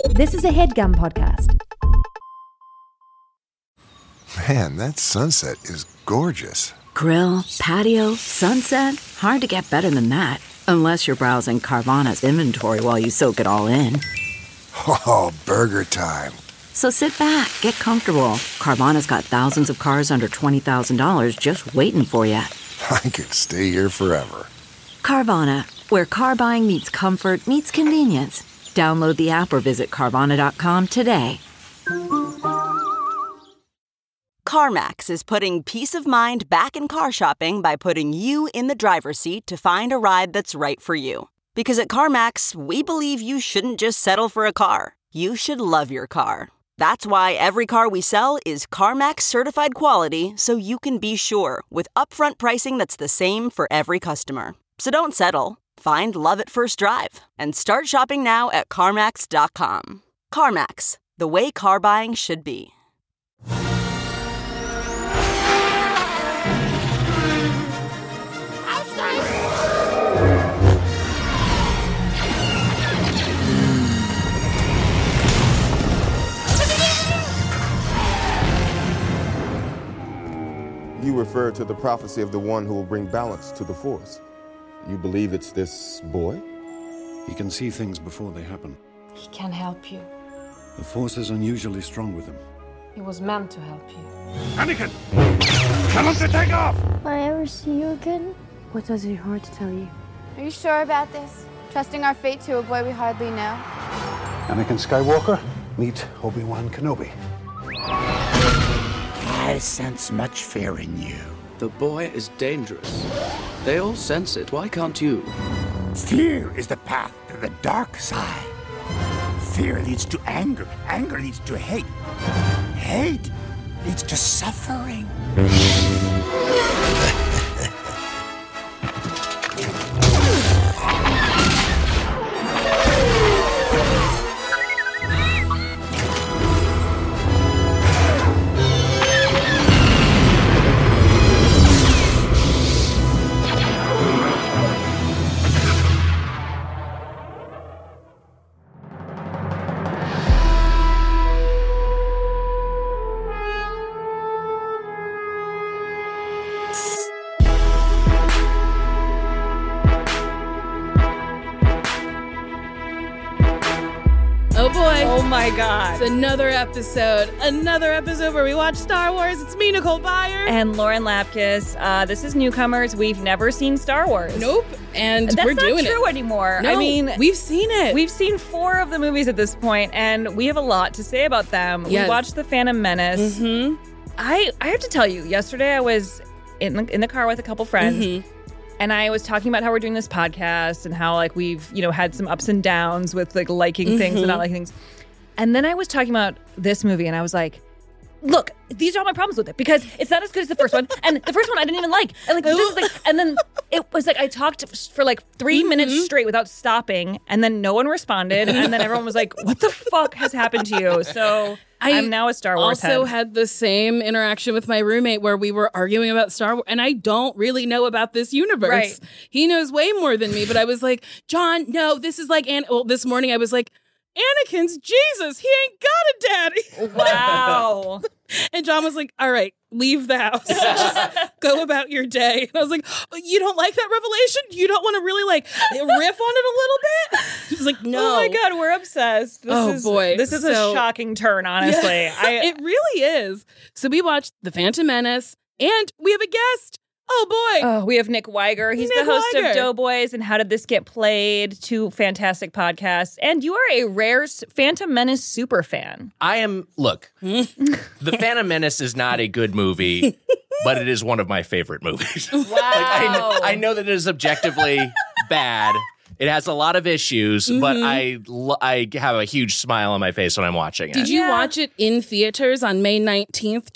This is a HeadGum podcast. Man, that sunset is gorgeous. Grill, patio, sunset. Hard to get better than that. Unless you're browsing Carvana's inventory while you soak it all in. Oh, burger time. So sit back, get comfortable. Carvana's got thousands of cars under $20,000 just waiting for you. I could stay here forever. Carvana, where car buying meets comfort meets convenience. Download the app or visit Carvana.com today. CarMax is putting peace of mind back in car shopping by putting you in the driver's seat to find a ride that's right for you. Because at CarMax, we believe you shouldn't just settle for a car. You should love your car. That's why every car we sell is CarMax certified quality, so you can be sure with upfront pricing that's the same for every customer. So don't settle. Find love at first drive and start shopping now at CarMax.com. CarMax, the way car buying should be. You refer to the prophecy of the one who will bring balance to the Force. You believe it's this boy? He can see things before they happen. He can help you. The Force is unusually strong with him. He was meant to help you. Anakin! Tell him to take off! Will I ever see you again? What does your heart tell you? Are you sure about this? Trusting our fate to a boy we hardly know? Anakin Skywalker, meet Obi-Wan Kenobi. I sense much fear in you. The boy is dangerous. They all sense it. Why can't you? Fear is the path to the dark side. Fear leads to anger. Anger leads to hate. Hate leads to suffering. Oh my God. It's another episode where we watch Star Wars. It's me, Nicole Byer. And Lauren Lapkus. This is Newcomers. We've never seen Star Wars. Nope. And we're doing it. That's not true anymore. No, I mean, we've seen it. We've seen 4 of the movies at this point, and we have a lot to say about them. Yes. We watched The Phantom Menace. Mm-hmm. I have to tell you, yesterday I was in the car with a couple friends. Mm-hmm. And I was talking about how we're doing this podcast and how like we've, had some ups and downs with like liking things and not liking things. And then I was talking about this movie and I was like, look, these are all my problems with it because it's not as good as the first one. And the first one I didn't even like. And and then it was like I talked for like 3 minutes straight without stopping and then no one responded. And then everyone was like, what the fuck has happened to you? So I'm now a Star Wars also head. Had the same interaction with my roommate where we were arguing about Star Wars, and I don't really know about this universe. Right. He knows way more than me, but I was like, John, no, this is like, this morning I was like, Anakin's Jesus, he ain't got a daddy. Wow. And John was like, all right, leave the house. Just go about your day. And I was like, you don't like that revelation? You don't want to really like riff on it a little bit? He's like, no. Oh my God, we're obsessed. This is a shocking turn, honestly. Yeah, it really is. So we watched The Phantom Menace and we have a guest. Oh, boy. Oh, we have Nick Weiger. He's the host of Doughboys and How Did This Get Played? 2 fantastic podcasts. And you are a rare Phantom Menace super fan. I am. Look, The Phantom Menace is not a good movie, but it is one of my favorite movies. Wow. I know that it is objectively bad. It has a lot of issues, but I have a huge smile on my face when I'm watching it. Did you watch it in theaters on May 19th,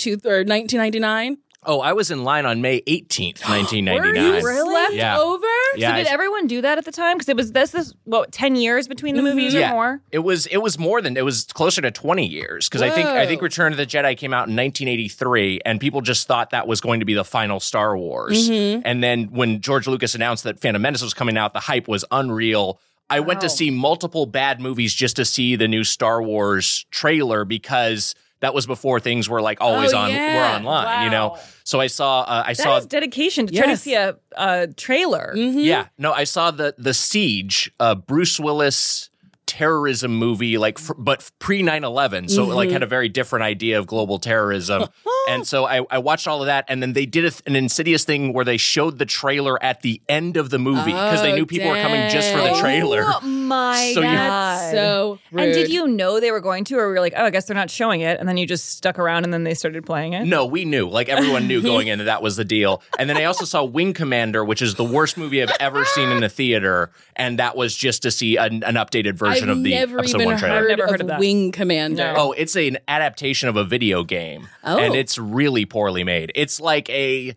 1999? Oh, I was in line on May 18th, 1999. Were you really? Slept over? Yeah, so did everyone do that at the time? Because it was this 10 years between the movies or more? It was more than, it was closer to 20 years. Because I think Return of the Jedi came out in 1983, and people just thought that was going to be the final Star Wars. And then when George Lucas announced that Phantom Menace was coming out, the hype was unreal. I went to see multiple bad movies just to see the new Star Wars trailer because that was before things were like always were online, you know? So I saw, That is dedication to try to see a trailer. Mm-hmm. Yeah. No, I saw the Siege, Bruce Willis terrorism movie, but pre 9/11. So like had a very different idea of global terrorism. And so I watched all of that. And then they did an Insidious thing where they showed the trailer at the end of the movie because they knew people were coming just for the trailer. Oh my God. So rude. And did you know they were going to, or were you like, oh, I guess they're not showing it? And then you just stuck around and then they started playing it? No, we knew. Like everyone knew going in that was the deal. And then I also saw Wing Commander, which is the worst movie I've ever seen in a theater. And that was just to see an updated version of the episode 1 trailer. I've never heard of that. Wing Commander. Oh, it's an adaptation of a video game. Oh. And it's really poorly made. It's like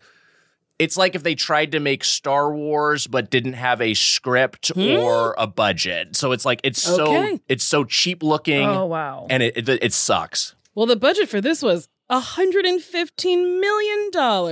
if they tried to make Star Wars but didn't have a script or a budget. So it's like it's so cheap looking. Oh, wow. And it sucks. Well, the budget for this was $115 million.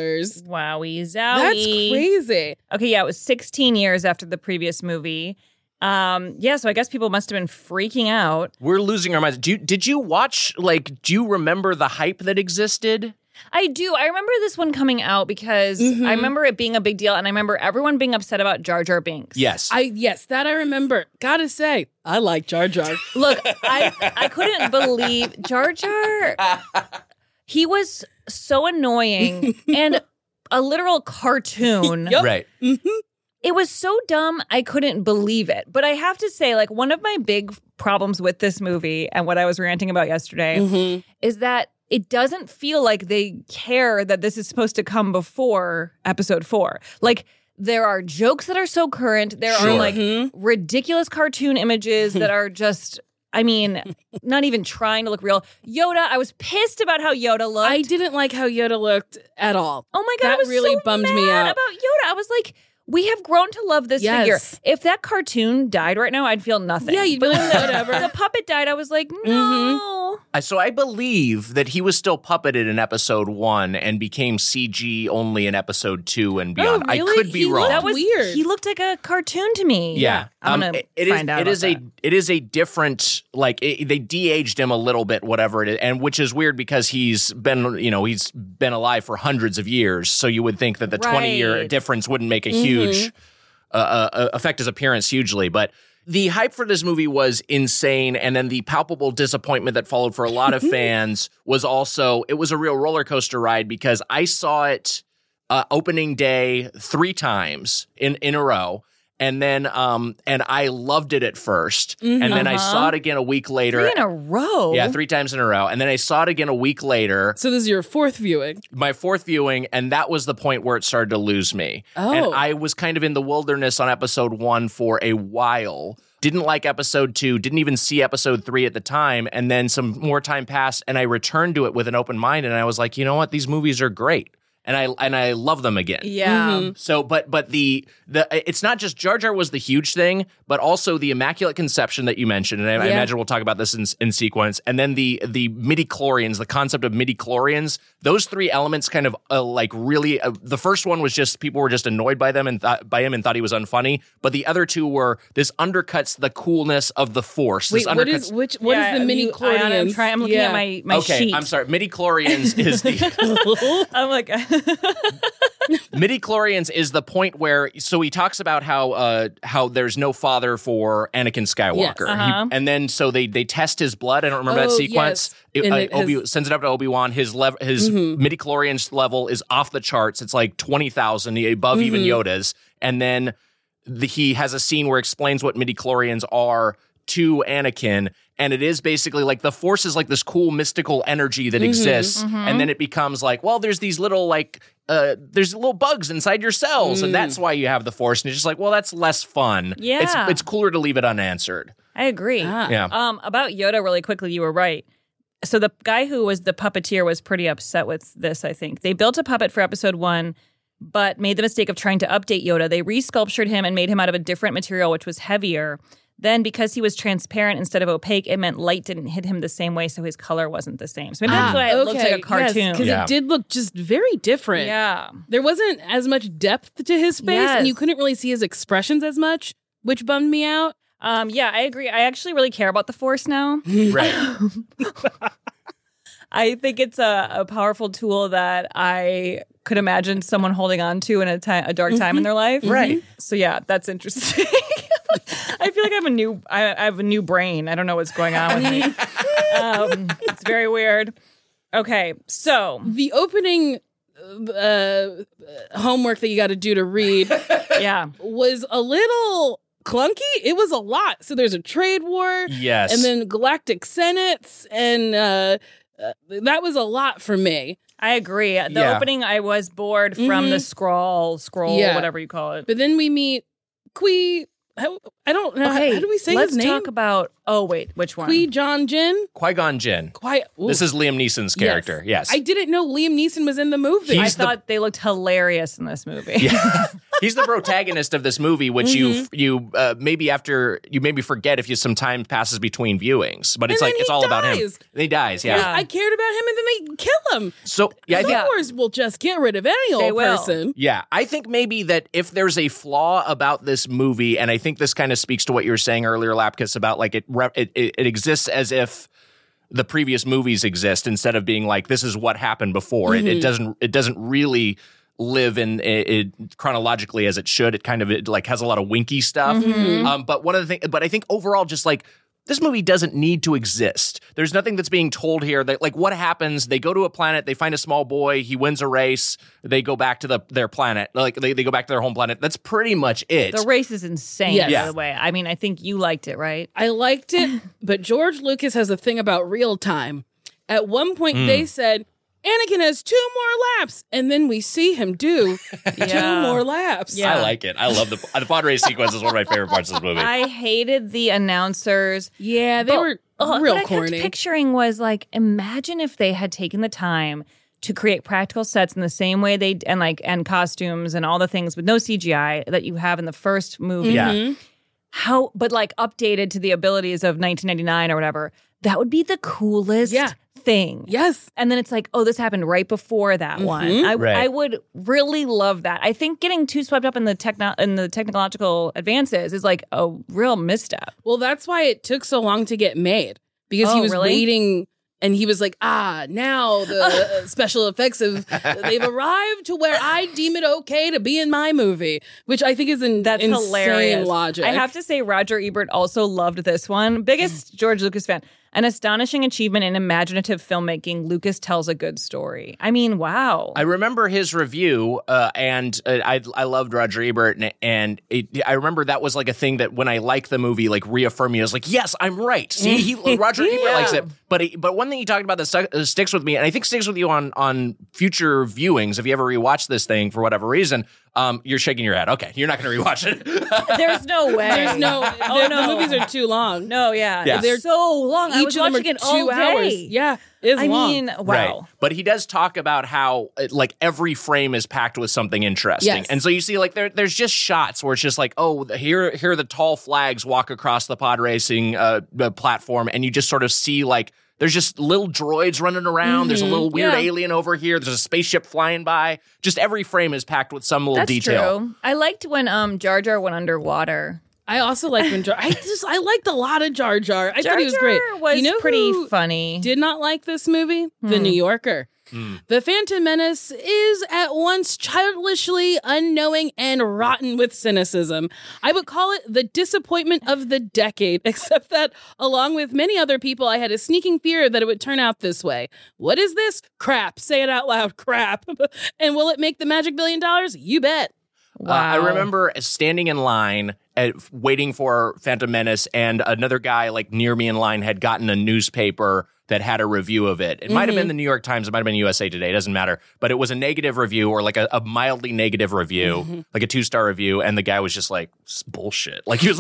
Wowie zowie. That's crazy. Okay, yeah, it was 16 years after the previous movie. So I guess people must have been freaking out. We're losing our minds. Did you watch, do you remember the hype that existed? I do. I remember this one coming out because I remember it being a big deal, and I remember everyone being upset about Jar Jar Binks. Yes. That I remember. Gotta say, I like Jar Jar. Look, I couldn't believe Jar Jar. He was so annoying and a literal cartoon. Yep. Right. Mm-hmm. It was so dumb, I couldn't believe it. But I have to say, one of my big problems with this movie and what I was ranting about yesterday is that it doesn't feel like they care that this is supposed to come before episode 4. There are jokes that are so current. There are ridiculous cartoon images that are just, not even trying to look real. Yoda, I was pissed about how Yoda looked. I didn't like how Yoda looked at all. Oh my God, that I was really so bummed mad me out about Yoda. I was like, we have grown to love this figure. If that cartoon died right now, I'd feel nothing. Yeah, you'd be like, whatever. The puppet died. I was like, no. So I believe that he was still puppeted in episode 1 and became CG only in episode 2 and beyond. Oh, really? I could be wrong. That was weird. He looked like a cartoon to me. Yeah. I'm gonna find out. It is a different, they de-aged him a little bit, whatever it is, and which is weird because he's been alive for hundreds of years. So you would think that the 20-year difference wouldn't make a huge affect his appearance hugely, but the hype for this movie was insane, and then the palpable disappointment that followed for a lot of fans was also, it was a real roller coaster ride because I saw it opening day 3 times in a row. And then, and I loved it at first. And then I saw it again a week later. 3 in a row? Yeah, 3 times in a row. And then I saw it again a week later. So this is your 4th viewing? My 4th viewing, and that was the point where it started to lose me. Oh. And I was kind of in the wilderness on episode 1 for a while. Didn't like episode 2, didn't even see episode 3 at the time. And then some more time passed, and I returned to it with an open mind. And I was like, you know what? These movies are great. And I love them again. Yeah. So, but the it's not just Jar Jar was the huge thing, but also the Immaculate Conception that you mentioned, and I imagine we'll talk about this in sequence. And then the midi-chlorians, the concept of midi-chlorians, those 3 elements kind of really. The first one was just people were just annoyed by them and thought he was unfunny. But the other 2 were this undercuts the coolness of the Force. Wait, what is the midi-chlorians? I'm looking at my sheet. I'm sorry. Midi-chlorians is the. I'm like. Midi-chlorians is the point where, so he talks about how there's no father for Anakin Skywalker. Yes, and then so they test his blood. I don't remember that sequence. Yes. Sends it up to Obi-Wan. His midi-chlorians level is off the charts. It's like 20,000 above even Yoda's. And then he has a scene where it explains what midi-chlorians are to Anakin. And it is basically like the Force is like this cool mystical energy that exists. And then it becomes like, well, there's these little there's little bugs inside your cells. And that's why you have the Force. And it's just like, well, that's less fun. Yeah. It's cooler to leave it unanswered. I agree. Yeah. About Yoda really quickly, you were right. So the guy who was the puppeteer was pretty upset with this, I think. They built a puppet for episode 1, but made the mistake of trying to update Yoda. They resculptured him and made him out of a different material, which was heavier. Then, because he was transparent instead of opaque, it meant light didn't hit him the same way, so his color wasn't the same. So maybe that's why it looked like a cartoon. Because it did look just very different. Yeah. There wasn't as much depth to his face, and you couldn't really see his expressions as much, which bummed me out. Yeah, I agree. I actually really care about the Force now. Right. I think it's a powerful tool that I could imagine someone holding on to in a dark time in their life. Right. So yeah, that's interesting. I feel like I have a new brain. I don't know what's going on with me. It's very weird. Okay, so the opening homework that you got to do to read was a little clunky. It was a lot. So there's a trade war. Yes. And then galactic senates. And that was a lot for me. I agree. The opening, I was bored from the scroll, whatever you call it. But then we meet I don't know. Okay, how do we say let's his name? talk about, which one? Qui-Gon Jinn? Qui-Gon Jinn. This is Liam Neeson's character. Yes. I didn't know Liam Neeson was in the movie. I thought they looked hilarious in this movie. Yeah. He's the protagonist of this movie, which you maybe forget if some time passes between viewings. But it's all about him. And he dies. Yeah. I cared about him, and then they kill him. So I think Star Wars will just get rid of any old person. Yeah, I think maybe that if there's a flaw about this movie, and I think this kind of speaks to what you were saying earlier, Lapkus, about like it exists as if the previous movies exist instead of being like this is what happened before. It doesn't really live in it chronologically as it should. It kind of has a lot of winky stuff. But one of the things, but I think overall, just like this movie doesn't need to exist. There's nothing that's being told here. That like what happens? They go to a planet. They find a small boy. He wins a race. They go back to their planet. Like they go back to their home planet. That's pretty much it. The race is insane. By the way, I mean, I think you liked it, right? I liked it, but George Lucas has a thing about real time. At one point, they said, Anakin has 2 more laps, and then we see him do 2 more laps. Yeah. I like it. I love the pod race sequence is one of my favorite parts of this movie. I hated the announcers. Yeah, they were real what corny. I kept picturing was like, imagine if they had taken the time to create practical sets in the same way and costumes and all the things with no CGI that you have in the first movie. Yeah. But like updated to the abilities of 1999 or whatever. That would be the coolest thing. Yes. And then it's like, oh, this happened right before that one. I would really love that. I think getting too swept up in the technological advances is like a real misstep. Well, that's why it took so long to get made. Because he was waiting, and he was like, now the special effects they've arrived to where I deem it okay to be in my movie, which I think is insane hilarious logic. I have to say, Roger Ebert also loved this one. Biggest George Lucas fan. An astonishing achievement in imaginative filmmaking. Lucas tells a good story. I mean, wow. I remember his review, and I loved Roger Ebert, and I remember that was like a thing that when I liked the movie, like reaffirmed me. I was like, yes, I'm right. See, Roger Ebert likes it. But one thing he talked about that sticks with me, and I think sticks with you on future viewings, if you ever rewatch this thing for whatever reason. You're shaking your head. Okay, you're not going to rewatch it. There's no way. There's no. The movies are too long. No, they're so long. I was watching it all 2 hours. day. Yeah, it's long. I mean, wow. Right. But he does talk about how like every frame is packed with something interesting, and so you see like there's just shots where it's just like, oh, here the tall flags walk across the pod racing platform, and you just sort of see like. There's just little droids running around. There's a little weird alien over here. There's a spaceship flying by. Just every frame is packed with some little detail. True. I liked when Jar Jar went underwater. I also liked when I liked a lot of Jar Jar. I thought he was great. Was pretty funny. Did not like this movie? The New Yorker. The Phantom Menace is at once childishly unknowing and rotten with cynicism. I would call it the disappointment of the decade, except that, along with many other people, I had a sneaking fear that it would turn out this way. What is this? Crap. Say it out loud. Crap. And will it make the magic $1 billion? You bet. Wow. I remember standing in line waiting for Phantom Menace, and another guy like near me in line had gotten a newspaper that had a review of it. It might have been the New York Times. It might have been USA Today. It doesn't matter. But it was a negative review, or like a mildly negative review, like a 2-star review. And the guy was just like, bullshit. Like he was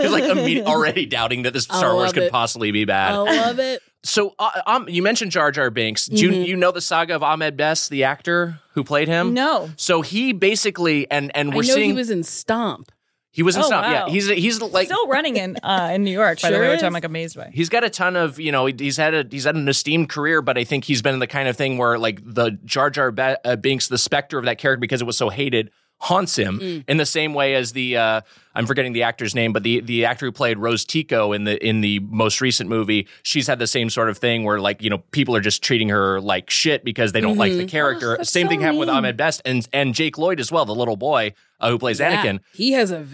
already doubting that this Star Wars could possibly be bad. I love it. So you mentioned Jar Jar Binks. Do you know the saga of Ahmed Best, the actor who played him? No. So he basically, and we're seeing. He was in Stomp. He was in Stomp. Wow. Yeah, he's like still running in New York, by the way, which I'm like amazed by. He's got a ton of, he's had an esteemed career, but I think he's been in the kind of thing where like the Jar Jar Binks, the specter of that character, because it was so hated, haunts him in the same way as the I'm forgetting the actor's name, but the actor who played Rose Tico in the most recent movie, she's had the same sort of thing where like, you know, people are just treating her like shit because they don't like the character. Same thing happened with Ahmed Best and Jake Lloyd as well, the little boy who plays Anakin. He has a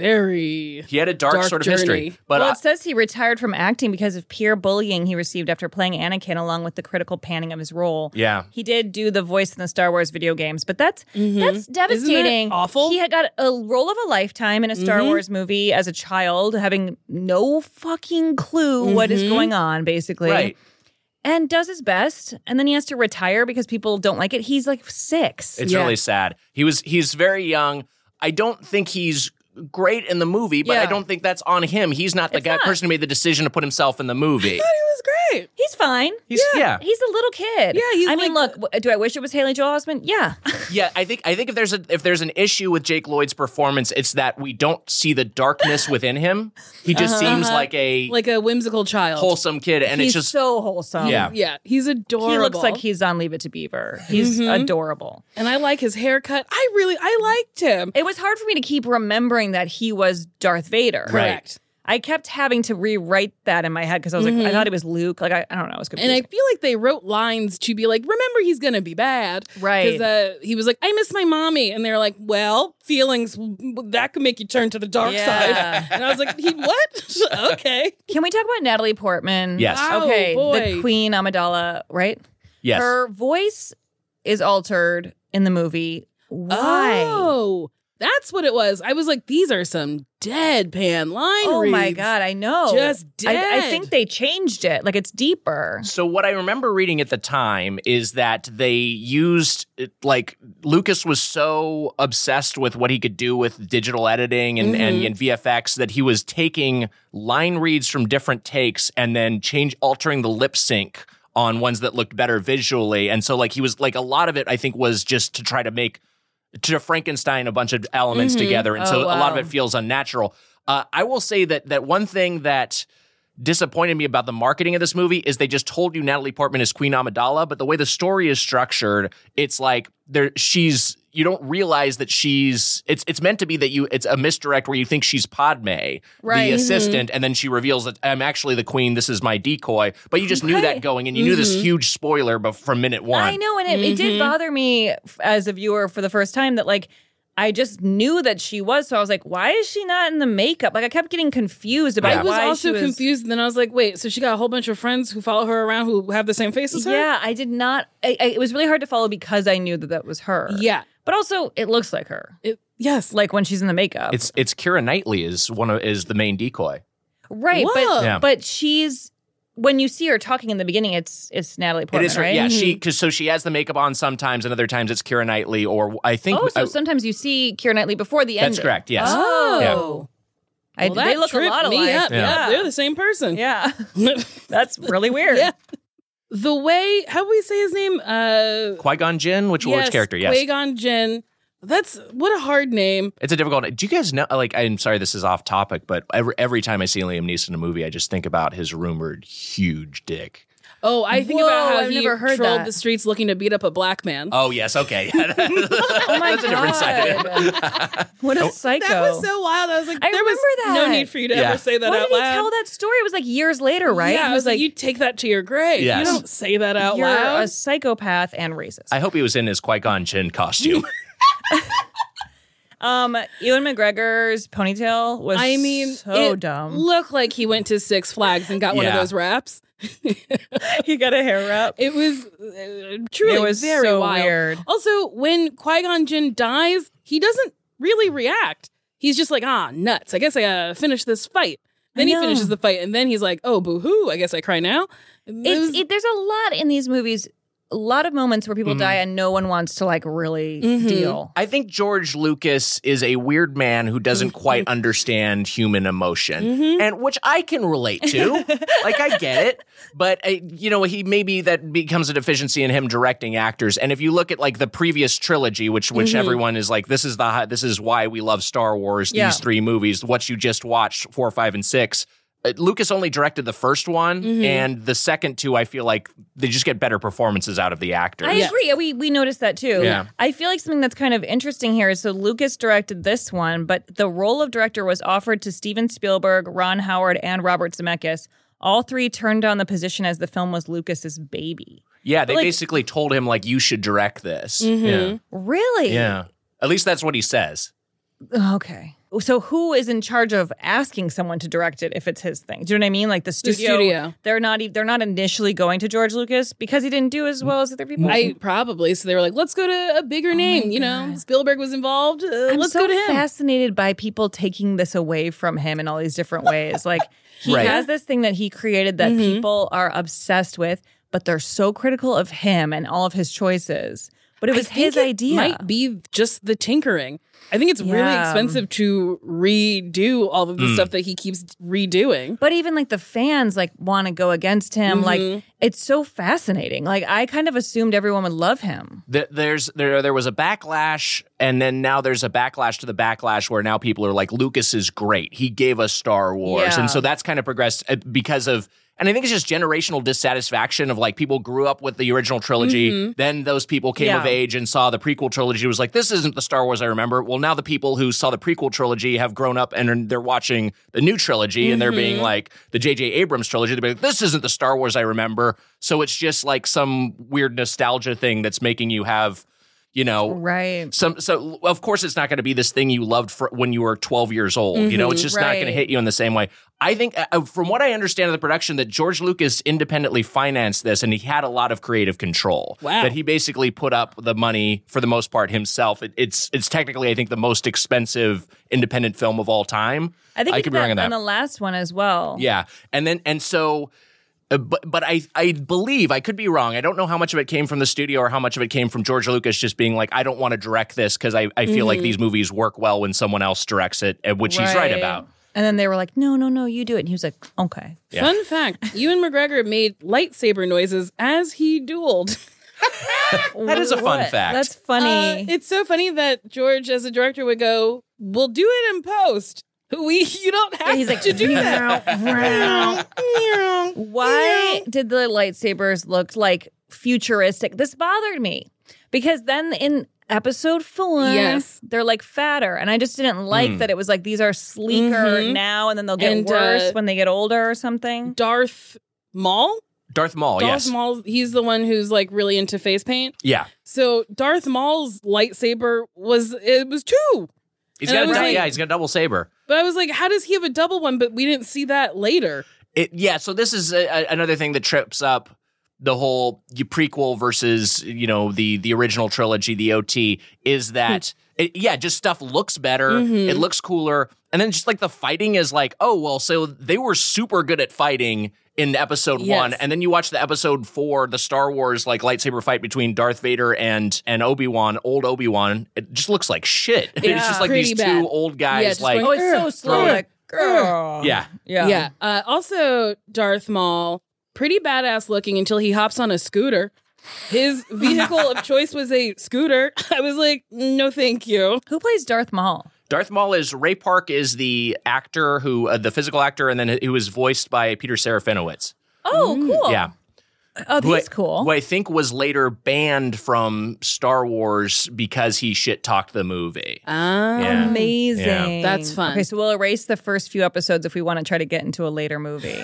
he had a dark sort of journey. history. But it says he retired from acting because of peer bullying he received after playing Anakin, along with the critical panning of his role. Yeah. He did do the voice in the Star Wars video games, but that's devastating. Isn't that awful? He had got a role of a lifetime in a Star Wars movie as a child, having no fucking clue what is going on, basically. Right. And does his best, and then he has to retire because people don't like it. He's like 6. It's really sad. He's very young. I don't think he's great in the movie, but I don't think that's on him. He's not the person who made the decision to put himself in the movie. I thought he was great. He's fine. He's a little kid. Yeah, I mean, look, do I wish it was Haley Joel Osment? Yeah. Yeah, I think if there's an issue with Jake Lloyd's performance, it's that we don't see the darkness within him. He just seems like a whimsical child, wholesome kid, and he's it's just so wholesome. Yeah, he's adorable. He looks like he's on Leave It to Beaver. He's adorable, and I like his haircut. I liked him. It was hard for me to keep remembering that he was Darth Vader. Correct. I kept having to rewrite that in my head because I was like, I thought he was Luke. Like, I don't know. I was confused. And I feel like they wrote lines to be like, remember, he's going to be bad. Right. Because he was like, I miss my mommy. And they're like, well, feelings, that could make you turn to the dark side. And I was like, what? Okay. Can we talk about Natalie Portman? Yes. Okay. Oh, boy. The Queen Amidala, right? Yes. Her voice is altered in the movie. Why? Oh, that's what it was. I was like, these are some deadpan line Oh reads. my God, I know. Just dead. I think they changed it. Like, it's deeper. So what I remember reading at the time is that they used, like, Lucas was so obsessed with what he could do with digital editing and VFX that he was taking line reads from different takes and then altering the lip sync on ones that looked better visually. And so, like, he was, like, a lot of it, I think, was just to try to Frankenstein a bunch of elements together. And so a lot of it feels unnatural. I will say that one thing that disappointed me about the marketing of this movie is they just told you Natalie Portman is Queen Amidala, but the way the story is structured, it's like you don't realize that it's meant to be that it's a misdirect where you think she's Padme, the assistant, and then she reveals that I'm actually the queen, this is my decoy, but you just knew that going, and you knew this huge spoiler from minute one. I know, and it did bother me as a viewer for the first time that, like, I just knew that she was, so I was like, why is she not in the makeup? Like, I kept getting confused about why I was also confused, and then I was like, wait, so she got a whole bunch of friends who follow her around who have the same face as her? Yeah, I did not. It was really hard to follow because I knew that was her. Yeah. But also, it looks like her. Yes. Like when she's in the makeup. It's Keira Knightley is the main decoy. Right, Whoa. but she's... When you see her talking in the beginning, it's Natalie Portman, It is her, right? yeah. She has the makeup on sometimes, and other times it's Keira Knightley, or I think. Oh, so sometimes you see Keira Knightley before the end. That's correct. Yes. Oh, yeah. They look a lot alike. Yeah, they're the same person. Yeah, that's really weird. Yeah. The way, how do we say his name? Qui-Gon Jinn, which character? Yes, Qui-Gon Jinn. What a hard name. It's a difficult name. Do you guys know, like, I'm sorry this is off topic, but every time I see Liam Neeson in a movie, I just think about his rumored huge dick. Oh, I think about how I've he never heard trolled that. the streets looking to beat up a black man. Oh, yes, okay. Oh my That's a different side. What a psycho. That was so wild. I was like, I there was remember that. no need for you to ever say that Why out did he loud. tell that story? It was like years later, right? Yeah, He I was like, you take that to your grave. Yes. You don't say that out You're loud. a psychopath and racist. I hope he was in his Qui-Gon Jinn costume. Ewan McGregor's ponytail was so it dumb. Looked like he went to Six Flags and got one of those wraps. He got a hair wrap. It was truly It was very so wild. weird. Also, when Qui-Gon Jinn dies, he doesn't really react. He's just like, nuts. I guess I gotta finish this fight. Then he finishes the fight, and then he's like, oh, boo-hoo, I guess I cry now. There's a lot in these movies, a lot of moments where people die and no one wants to, like, really deal. I think George Lucas is a weird man who doesn't quite understand human emotion, and which I can relate to. Like, I get it, but he maybe that becomes a deficiency in him directing actors. And if you look at, like, the previous trilogy, which everyone is like, this is why we love Star Wars. These three movies, what you just watched, 4, 5, and 6. Lucas only directed the first one, and the second two, I feel like they just get better performances out of the actors. I agree. We noticed that too. Yeah. I feel like something that's kind of interesting here is so Lucas directed this one, but the role of director was offered to Steven Spielberg, Ron Howard, and Robert Zemeckis. All three turned down the position as the film was Lucas's baby. Yeah, they basically told him, like, you should direct this. Yeah. Really? Yeah. At least that's what he says. Okay. So who is in charge of asking someone to direct it if it's his thing? Do you know what I mean? Like the studio. They're not initially going to George Lucas because he didn't do as well as other people. Probably. So they were like, let's go to a bigger name. You know, Spielberg was involved. Let's go to him. I'm so fascinated by people taking this away from him in all these different ways. Like he has this thing that he created that people are obsessed with, but they're so critical of him and all of his choices. But it was his idea. Might be just the tinkering. I think it's really expensive to redo all of the stuff that he keeps redoing. But even like the fans like want to go against him. Like it's so fascinating. Like I kind of assumed everyone would love him. There was a backlash, and then now there's a backlash to the backlash where now people are like, Lucas is great. He gave us Star Wars. And so that's kind of progressed because of... And I think it's just generational dissatisfaction of like people grew up with the original trilogy. Then those people came of age and saw the prequel trilogy. It was like, this isn't the Star Wars I remember. Well, now the people who saw the prequel trilogy have grown up and they're watching the new trilogy and they're being like the J.J. Abrams trilogy. They're like, this isn't the Star Wars I remember. So it's just like some weird nostalgia thing that's making you have... You know, So of course, it's not going to be this thing you loved when you were 12 years old. You know, it's just not going to hit you in the same way. I think, from what I understand of the production, that George Lucas independently financed this, and he had a lot of creative control. Wow! That he basically put up the money for the most part himself. It's technically, I think, the most expensive independent film of all time. I think I could be wrong on that. And the last one as well. Yeah, and so. But I believe, I could be wrong, I don't know how much of it came from the studio or how much of it came from George Lucas just being like, I don't want to direct this because I feel like these movies work well when someone else directs it, which he's right about. And then they were like, no, you do it. And he was like, okay. Yeah. Fun fact, Ewan McGregor made lightsaber noises as he dueled. That is a fun fact. That's funny. It's so funny that George, as a director, would go, we'll do it in post. You don't have to do that. Why did the lightsabers look like futuristic? This bothered me because then in episode 4, they're like fatter, and I just didn't like that it was like these are sleeker now, and then they'll get worse when they get older or something. Darth Maul, yes. Darth Maul, he's the one who's like really into face paint. Yeah. So Darth Maul's lightsaber was 2. He's got a double saber. But I was like, how does he have a double one? But we didn't see that later. So this is another thing that trips up the whole prequel versus, the original trilogy, the OT, is that, just stuff looks better. It looks cooler. And then just like the fighting is like, oh, well, so they were super good at fighting in episode 1. And then you watch the episode 4, the Star Wars like lightsaber fight between Darth Vader and Obi-Wan, old Obi-Wan. It just looks like shit. It's just like these two old guys like, oh, it's so slow. Like, Yeah. Also, Darth Maul, pretty badass looking until he hops on a scooter. His vehicle of choice was a scooter. I was like, no, thank you. Who plays Darth Maul? Darth Maul is Ray Park is the actor the physical actor, and then he was voiced by Peter Serafinowicz. Oh, cool. Yeah. Oh, he's cool. Who I think was later banned from Star Wars because he shit-talked the movie. Amazing. Yeah. That's fun. Okay, so we'll erase the first few episodes if we want to try to get into a later movie.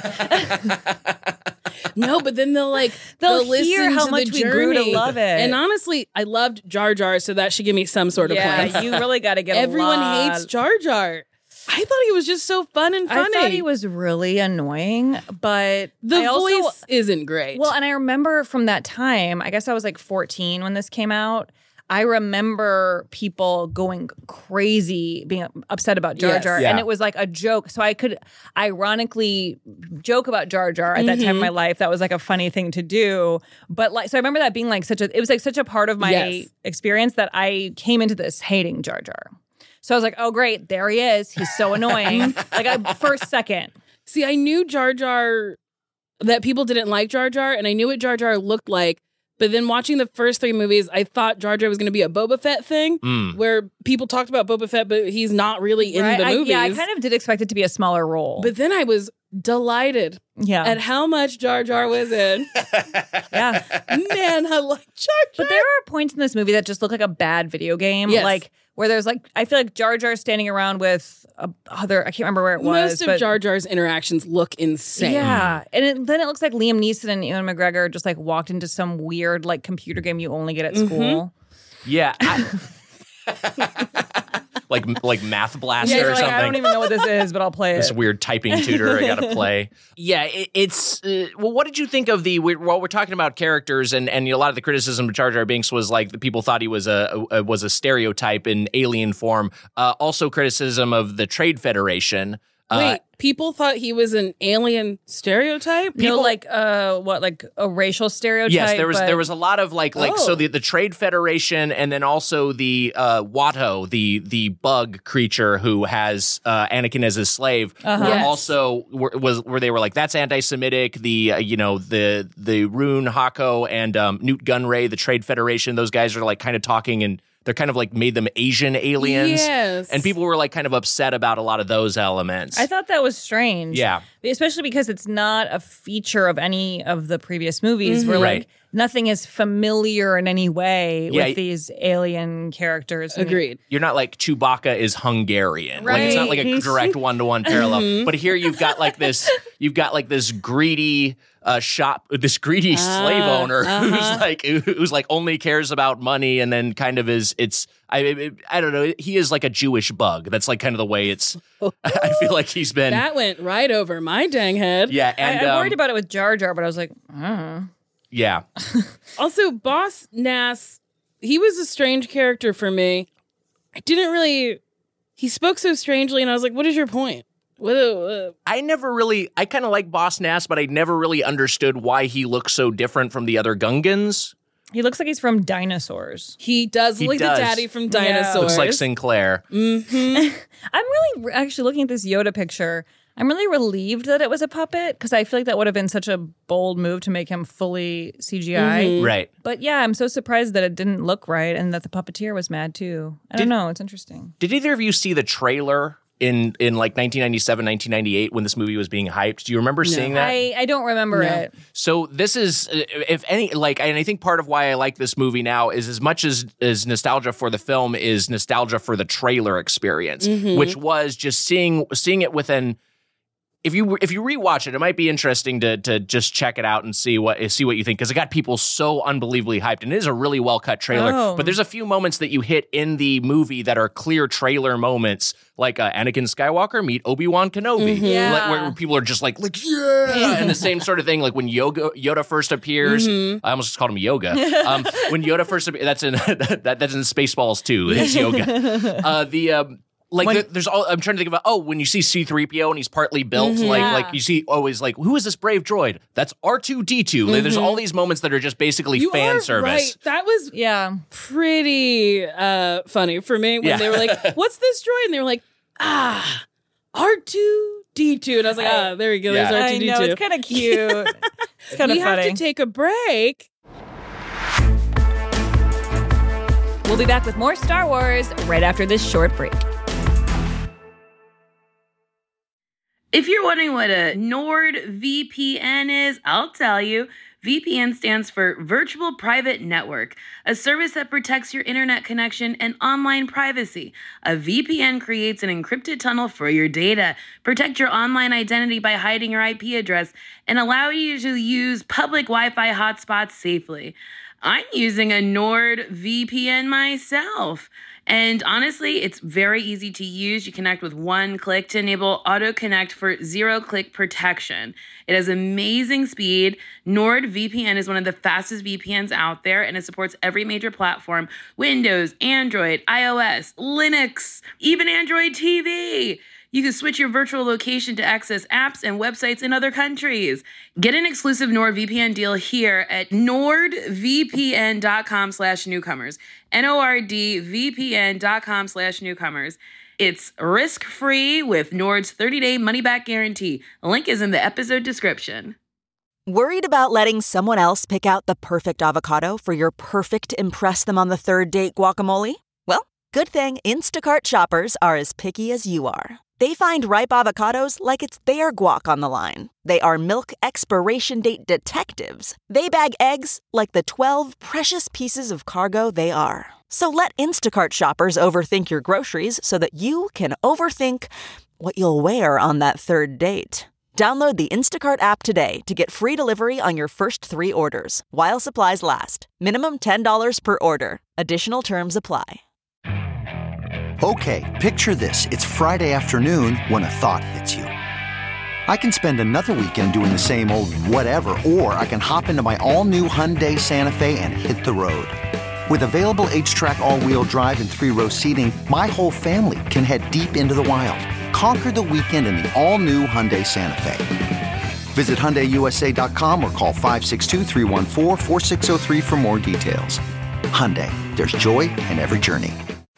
No, but then they'll hear how much we grew to love it. And honestly, I loved Jar Jar, so that should give me some sort of points. Yeah, you really got to get Everyone hates Jar Jar. I thought he was just so fun and funny. I thought he was really annoying, but the voice isn't great. Well, and I remember from that time, I guess I was like 14 when this came out. I remember people going crazy, being upset about Jar Jar, and it was like a joke. So I could ironically joke about Jar Jar at that time in my life. That was like a funny thing to do. But so I remember that being like such a part of my experience that I came into this hating Jar Jar. So I was like, oh, great, there he is. He's so annoying. First second. See, I knew Jar Jar, that people didn't like Jar Jar, and I knew what Jar Jar looked like. But then watching the first 3 movies, I thought Jar Jar was going to be a Boba Fett thing, where people talked about Boba Fett, but he's not really in the movies. I kind of did expect it to be a smaller role. But then I was delighted at how much Jar Jar was in. Yeah. Man, I like Jar Jar. But there are points in this movie that just look like a bad video game. Yes. Like, where there's like, I feel like Jar Jar standing around with other, I can't remember where it was. Most of Jar Jar's interactions look insane. Yeah. And then it looks like Liam Neeson and Ewan McGregor just like walked into some weird like computer game you only get at school. Yeah. Like Math Blaster or something. I don't even know what this is, but I'll play it. This weird typing tutor I gotta play. Yeah, it's well, what did you think of while we're talking about characters and a lot of the criticism of Jar Jar Binks was like the people thought he was a stereotype in alien form. Also criticism of the Trade Federation. Wait, people thought he was an alien stereotype? No, like like a racial stereotype? Yes, there was a lot of so the Trade Federation and then also the Watto, the bug creature who has Anakin as his slave, also where they were like that's anti-Semitic. The Rune Hako and Newt Gunray, the Trade Federation, those guys are like kind of talking and they're kind of like made them Asian aliens. Yes. And people were like kind of upset about a lot of those elements. I thought that was strange. Yeah. Especially because it's not a feature of any of the previous movies where like nothing is familiar in any way with these alien characters. Agreed. You're not like Chewbacca is Hungarian. Right. Like it's not like a direct one-to-one parallel. But here you've got like this greedy slave owner who's like only cares about money and then kind of I don't know, he is like a Jewish bug. That's like kind of the way it's I feel like he's been that went right over my dang head. Yeah, and I worried about it with Jar Jar, but I was like, yeah. Also, Boss Nass, he was a strange character for me. He spoke so strangely and I was like, what is your point? I kind of like Boss Nass, but I never really understood why he looks so different from the other Gungans. He looks like he's from Dinosaurs. He does look like the daddy from Dinosaurs. Yeah. Looks like Sinclair. Mm-hmm. I'm really actually looking at this Yoda picture. I'm really relieved that it was a puppet because I feel like that would have been such a bold move to make him fully CGI. Mm-hmm. Right. But yeah, I'm so surprised that it didn't look right and that the puppeteer was mad too. I don't know. It's interesting. Did either of you see the trailer in like 1997, 1998 when this movie was being hyped? Do you remember seeing that? I don't remember it. So this is, if any, like, and I think part of why I like this movie now is as much as nostalgia for the film is nostalgia for the trailer experience, which was just seeing it with if you rewatch it, it might be interesting to just check it out and see what you think, because it got people so unbelievably hyped, and it is a really well cut trailer. But there's a few moments that you hit in the movie that are clear trailer moments, like Anakin Skywalker meet Obi-Wan Kenobi, like, where people are just like yeah, and the same sort of thing, like when Yoda first appears. I almost just called him Yoga. When Yoda first appears, that's in Spaceballs 2. It's Yoga. There's all I'm trying to think about. When you see C-3PO and he's partly built, like you see always like, who is this brave droid? That's R2-D2. Like, there's all these moments that are just basically fan service. Right. That was pretty funny for me when they were like, "What's this droid?" And they were like, R2-D2, and I was like, there we go. There's R2-D2. I know, it's kind of cute. It's kind of funny. We have to take a break. We'll be back with more Star Wars right after this short break. If you're wondering what a NordVPN is, I'll tell you. VPN stands for Virtual Private Network, a service that protects your internet connection and online privacy. A VPN creates an encrypted tunnel for your data, protect your online identity by hiding your IP address, and allow you to use public Wi-Fi hotspots safely. I'm using a NordVPN myself. And honestly, it's very easy to use. You connect with one click to enable auto-connect for zero-click protection. It has amazing speed. NordVPN is one of the fastest VPNs out there, and it supports every major platform: Windows, Android, iOS, Linux, even Android TV. You can switch your virtual location to access apps and websites in other countries. Get an exclusive NordVPN deal here at nordvpn.com/newcomers. nordvpn.com/newcomers. It's risk-free with Nord's 30-day money-back guarantee. The link is in the episode description. Worried about letting someone else pick out the perfect avocado for your perfect impress-them-on-the-third-date guacamole? Well, good thing Instacart shoppers are as picky as you are. They find ripe avocados like it's their guac on the line. They are milk expiration date detectives. They bag eggs like the 12 precious pieces of cargo they are. So let Instacart shoppers overthink your groceries so that you can overthink what you'll wear on that third date. Download the Instacart app today to get free delivery on your first 3 orders, while supplies last. Minimum $10 per order. Additional terms apply. Okay, picture this. It's Friday afternoon when a thought hits you. I can spend another weekend doing the same old whatever, or I can hop into my all-new Hyundai Santa Fe and hit the road. With available H-Track all-wheel drive and 3-row seating, my whole family can head deep into the wild. Conquer the weekend in the all-new Hyundai Santa Fe. Visit HyundaiUSA.com or call 562-314-4603 for more details. Hyundai, there's joy in every journey.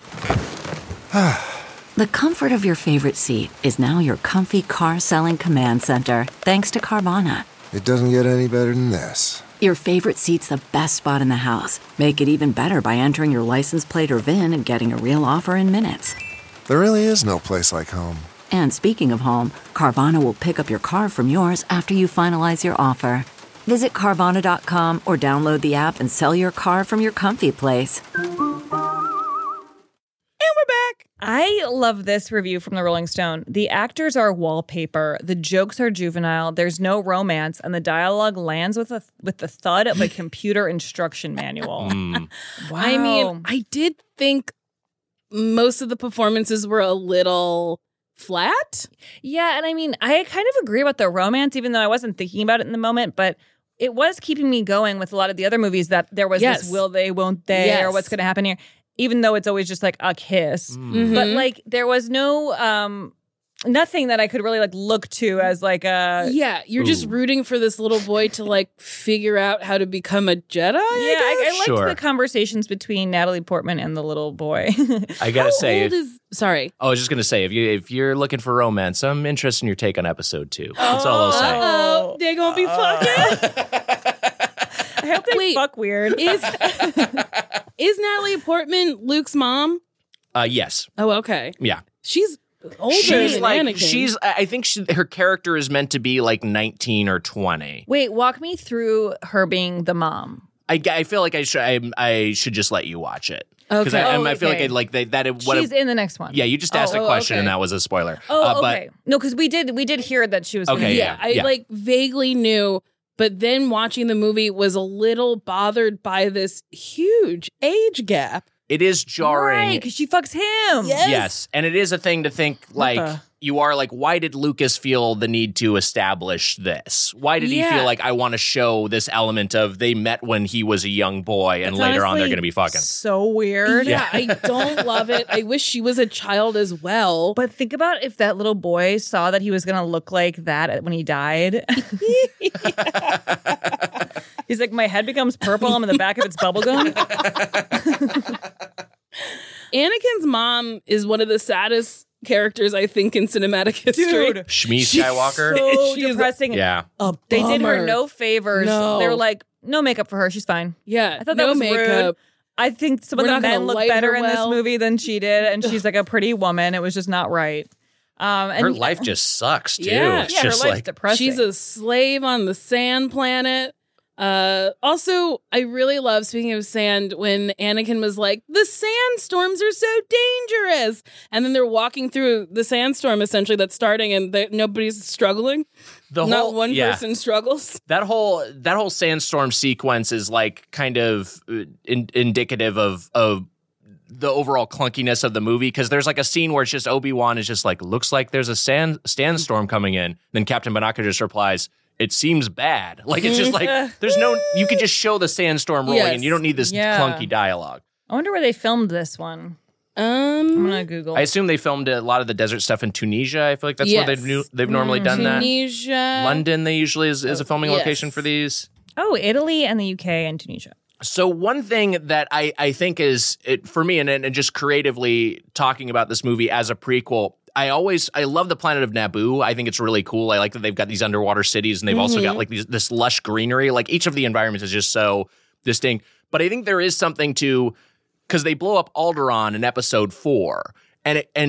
The comfort of your favorite seat is now your comfy car selling command center, thanks to Carvana. It doesn't get any better than this. Your favorite seat's the best spot in the house. Make it even better by entering your license plate or VIN and getting a real offer in minutes. There really is no place like home. And speaking of home, Carvana will pick up your car from yours after you finalize your offer. Visit Carvana.com or download the app and sell your car from your comfy place. I love this review from the Rolling Stone. The actors are wallpaper. The jokes are juvenile. There's no romance, and the dialogue lands with the thud of a computer instruction manual. Wow. I mean, I did think most of the performances were a little flat. Yeah, and I mean, I kind of agree about the romance, even though I wasn't thinking about it in the moment, but it was keeping me going with a lot of the other movies that there was this will they, won't they, or what's going to happen here. Even though it's always just like a kiss. Mm-hmm. But like there was no nothing that I could really like look to as like a you're just rooting for this little boy to like figure out how to become a Jedi. I liked the conversations between Natalie Portman and the little boy. I gotta say, sorry. I was just gonna say, if you're looking for romance, I'm interested in your take on episode 2. That's all I'll say. Oh, they're gonna be fucking. I hope they fuck weird. Is Natalie Portman Luke's mom? Yes. Oh, okay. Yeah. She's older She's than like Anakin. I think her character is meant to be like 19 or 20. Wait, walk me through her being the mom. I feel like I should just let you watch it. Okay. I feel like she's in the next one. Yeah, you just asked a question and that was a spoiler. Okay. No, because we did hear that she was. Okay. I like vaguely knew. But then watching the movie was a little bothered by this huge age gap. It is jarring. Right, because she fucks him. Yes. And it is a thing to think, like, you are like, why did Lucas feel the need to establish this? Why did he feel like, I want to show this element of they met when he was a young boy and later on they're going to be fucking? So weird. Yeah, I don't love it. I wish she was a child as well. But think about if that little boy saw that he was going to look like that when he died. He's like, my head becomes purple. I'm in the back of its bubblegum. Anakin's mom is one of the saddest characters, I think, in cinematic history. Dude. Shmi Skywalker. So depressing. Yeah. They did her no favors. No. They were like, no makeup for her. She's fine. Yeah. I thought that no was makeup. rude. I think some of the men look better in this movie than she did. And she's like a pretty woman. It was just not right. And her life just sucks, too. Yeah, it's her just life's like depressing. She's a slave on the sand planet. Also, I really love, speaking of sand, when Anakin was like, the sandstorms are so dangerous. And then they're walking through the sandstorm, essentially, that's starting, and nobody's struggling. Not one person struggles. That whole sandstorm sequence is like kind of indicative of the overall clunkiness of the movie, because there's like a scene where it's just Obi-Wan is just like, looks like there's a sandstorm coming in. Then Captain Panaka just replies, it seems bad. Like, it's just like, there's no, you could just show the sandstorm rolling and you don't need this clunky dialogue. I wonder where they filmed this one. I'm going to Google. I assume they filmed a lot of the desert stuff in Tunisia. I feel like that's where they've normally done that. Tunisia. London, they usually is a filming location for these. Oh, Italy and the UK and Tunisia. So one thing that I think is, for me, and just creatively talking about this movie as a prequel, I love the planet of Naboo. I think it's really cool. I like that they've got these underwater cities, and they've also got like this lush greenery. Like, each of the environments is just so distinct. But I think there is something to, because they blow up Alderaan in episode 4, and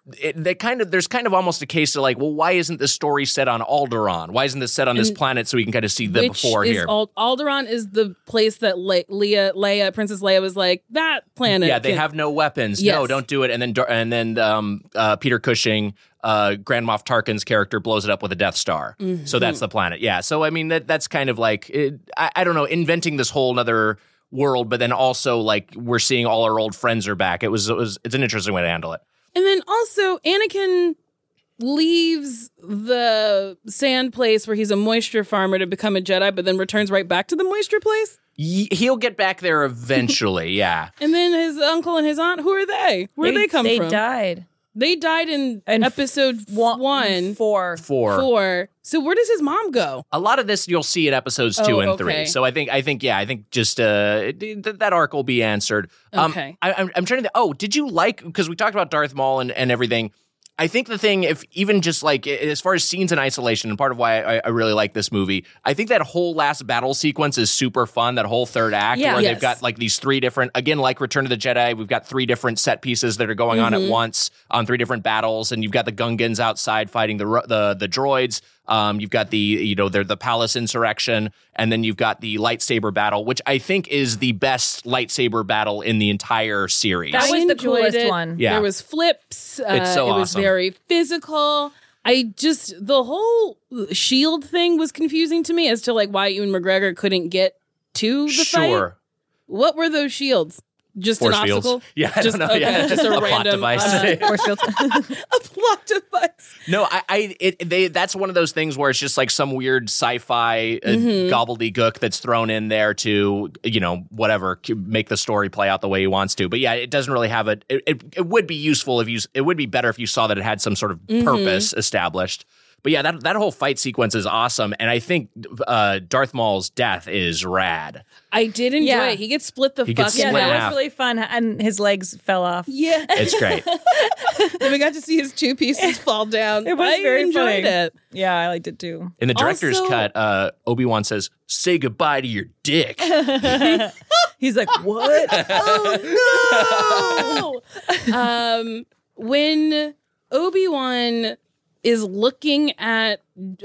there's kind of almost a case of like, well, why isn't this story set on Alderaan? Why isn't this set on this planet so we can kind of see the before here? Alderaan is the place that Princess Leia was like, that planet. Yeah, they have no weapons. Yes. No, don't do it. And then Peter Cushing, Grand Moff Tarkin's character, blows it up with a Death Star. Mm-hmm. So that's the planet. Yeah. So I mean that's kind of like I don't know, inventing this whole other world, but then also like we're seeing all our old friends are back. It's an interesting way to handle it. And then also Anakin leaves the sand place where he's a moisture farmer to become a Jedi, but then returns right back to the moisture place. He'll get back there eventually, yeah. And then his uncle and his aunt, who are they? Where do they come from? They died. They died in episode 4. So where does his mom go? A lot of this you'll see in episodes 2 and 3. So I think just that arc will be answered. Okay. I'm trying to. Did you like, because we talked about Darth Maul and everything. I think the thing, if even just like as far as scenes in isolation, and part of why I really like this movie, I think that whole last battle sequence is super fun. That whole third act where they've got like these 3 different, again, like Return of the Jedi, we've got 3 different set pieces that are going on at once on 3 different battles, and you've got the Gungans outside fighting the droids. You've got the palace insurrection, and then you've got the lightsaber battle, which I think is the best lightsaber battle in the entire series. That was the coolest one. Yeah. There was flips. It's so awesome. It was very physical. The whole shield thing was confusing to me as to like why Ewan McGregor couldn't get to the fight. What were those shields? Just Force an obstacle? Fields. Yeah, I don't know. Yeah, just a plot random device. Force field. A plot device. No, that's one of those things where it's just like some weird sci-fi gobbledygook that's thrown in there to, whatever, make the story play out the way he wants to. But yeah, it doesn't really have it would be useful it would be better if you saw that it had some sort of purpose established. But yeah, that whole fight sequence is awesome, and I think Darth Maul's death is rad. I did enjoy it. He gets split the fuck in half. That was really fun, and his legs fell off. Yeah. It's great. And we got to see his 2 pieces fall down. It was very enjoyed funny. it. Yeah, I liked it too. In the director's cut, Obi-Wan says, "Say goodbye to your dick." He's like, what? Oh, no! When Obi-Wan is looking at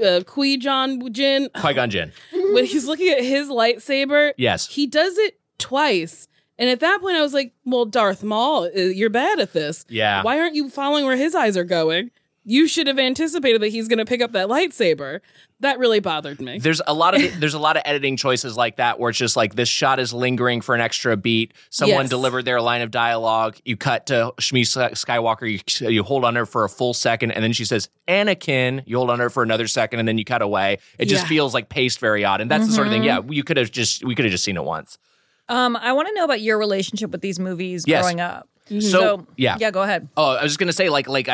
Qui-Gon Jinn. When he's looking at his lightsaber, yes, he does it twice. And at that point, I was like, well, Darth Maul, you're bad at this. Yeah. Why aren't you following where his eyes are going? You should have anticipated that he's going to pick up that lightsaber. That really bothered me. There's a lot of editing choices like that where it's just like this shot is lingering for an extra beat. Someone delivered their line of dialogue. You cut to Shmi Skywalker. You hold on her for a full second, and then she says, "Anakin." You hold on her for another second, and then you cut away. It just feels like paced very odd, and that's the sort of thing. Yeah, we could have just seen it once. I want to know about your relationship with these movies growing up. So yeah, go ahead. Oh, I was just gonna say,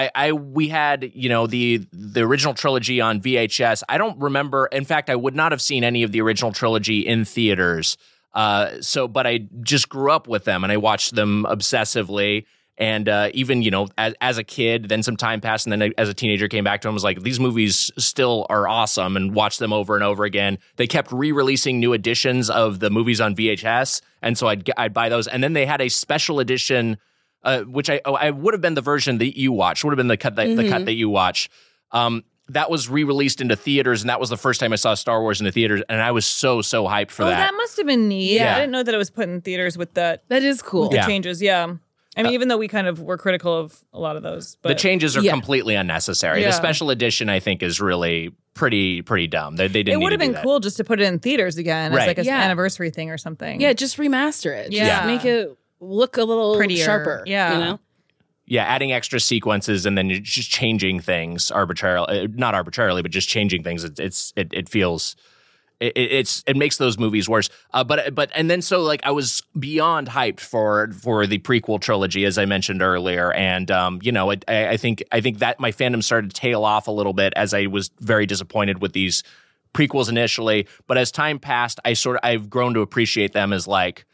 we had the original trilogy on VHS. I don't remember. In fact, I would not have seen any of the original trilogy in theaters. But I just grew up with them and I watched them obsessively. And even as a kid, then some time passed, and then as a teenager, came back to them. Was like, these movies still are awesome, and watched them over and over again. They kept re-releasing new editions of the movies on VHS, and so I'd buy those. And then they had a special edition. Which I would have been the version that you watched, would have been the cut that you watch. That was re-released into theaters, and that was the first time I saw Star Wars in the theaters, and I was so hyped for that. That must have been neat. Yeah. I didn't know that it was put in theaters with that. That is cool. With the changes, yeah. I mean, even though we kind of were critical of a lot of those. But the changes are completely unnecessary. The special edition, I think, is really pretty dumb. They didn't. It would have been cool just to put it in theaters again as like an anniversary thing or something. Yeah, just remaster it. Yeah. Just make it look a little prettier, sharper. Yeah. Yeah, adding extra sequences and then just changing things arbitrarily, not arbitrarily, but just changing things. It feels. It makes those movies worse. But then so I was beyond hyped for the prequel trilogy, as I mentioned earlier, and I think that my fandom started to tail off a little bit as I was very disappointed with these prequels initially. But as time passed, I've grown to appreciate them as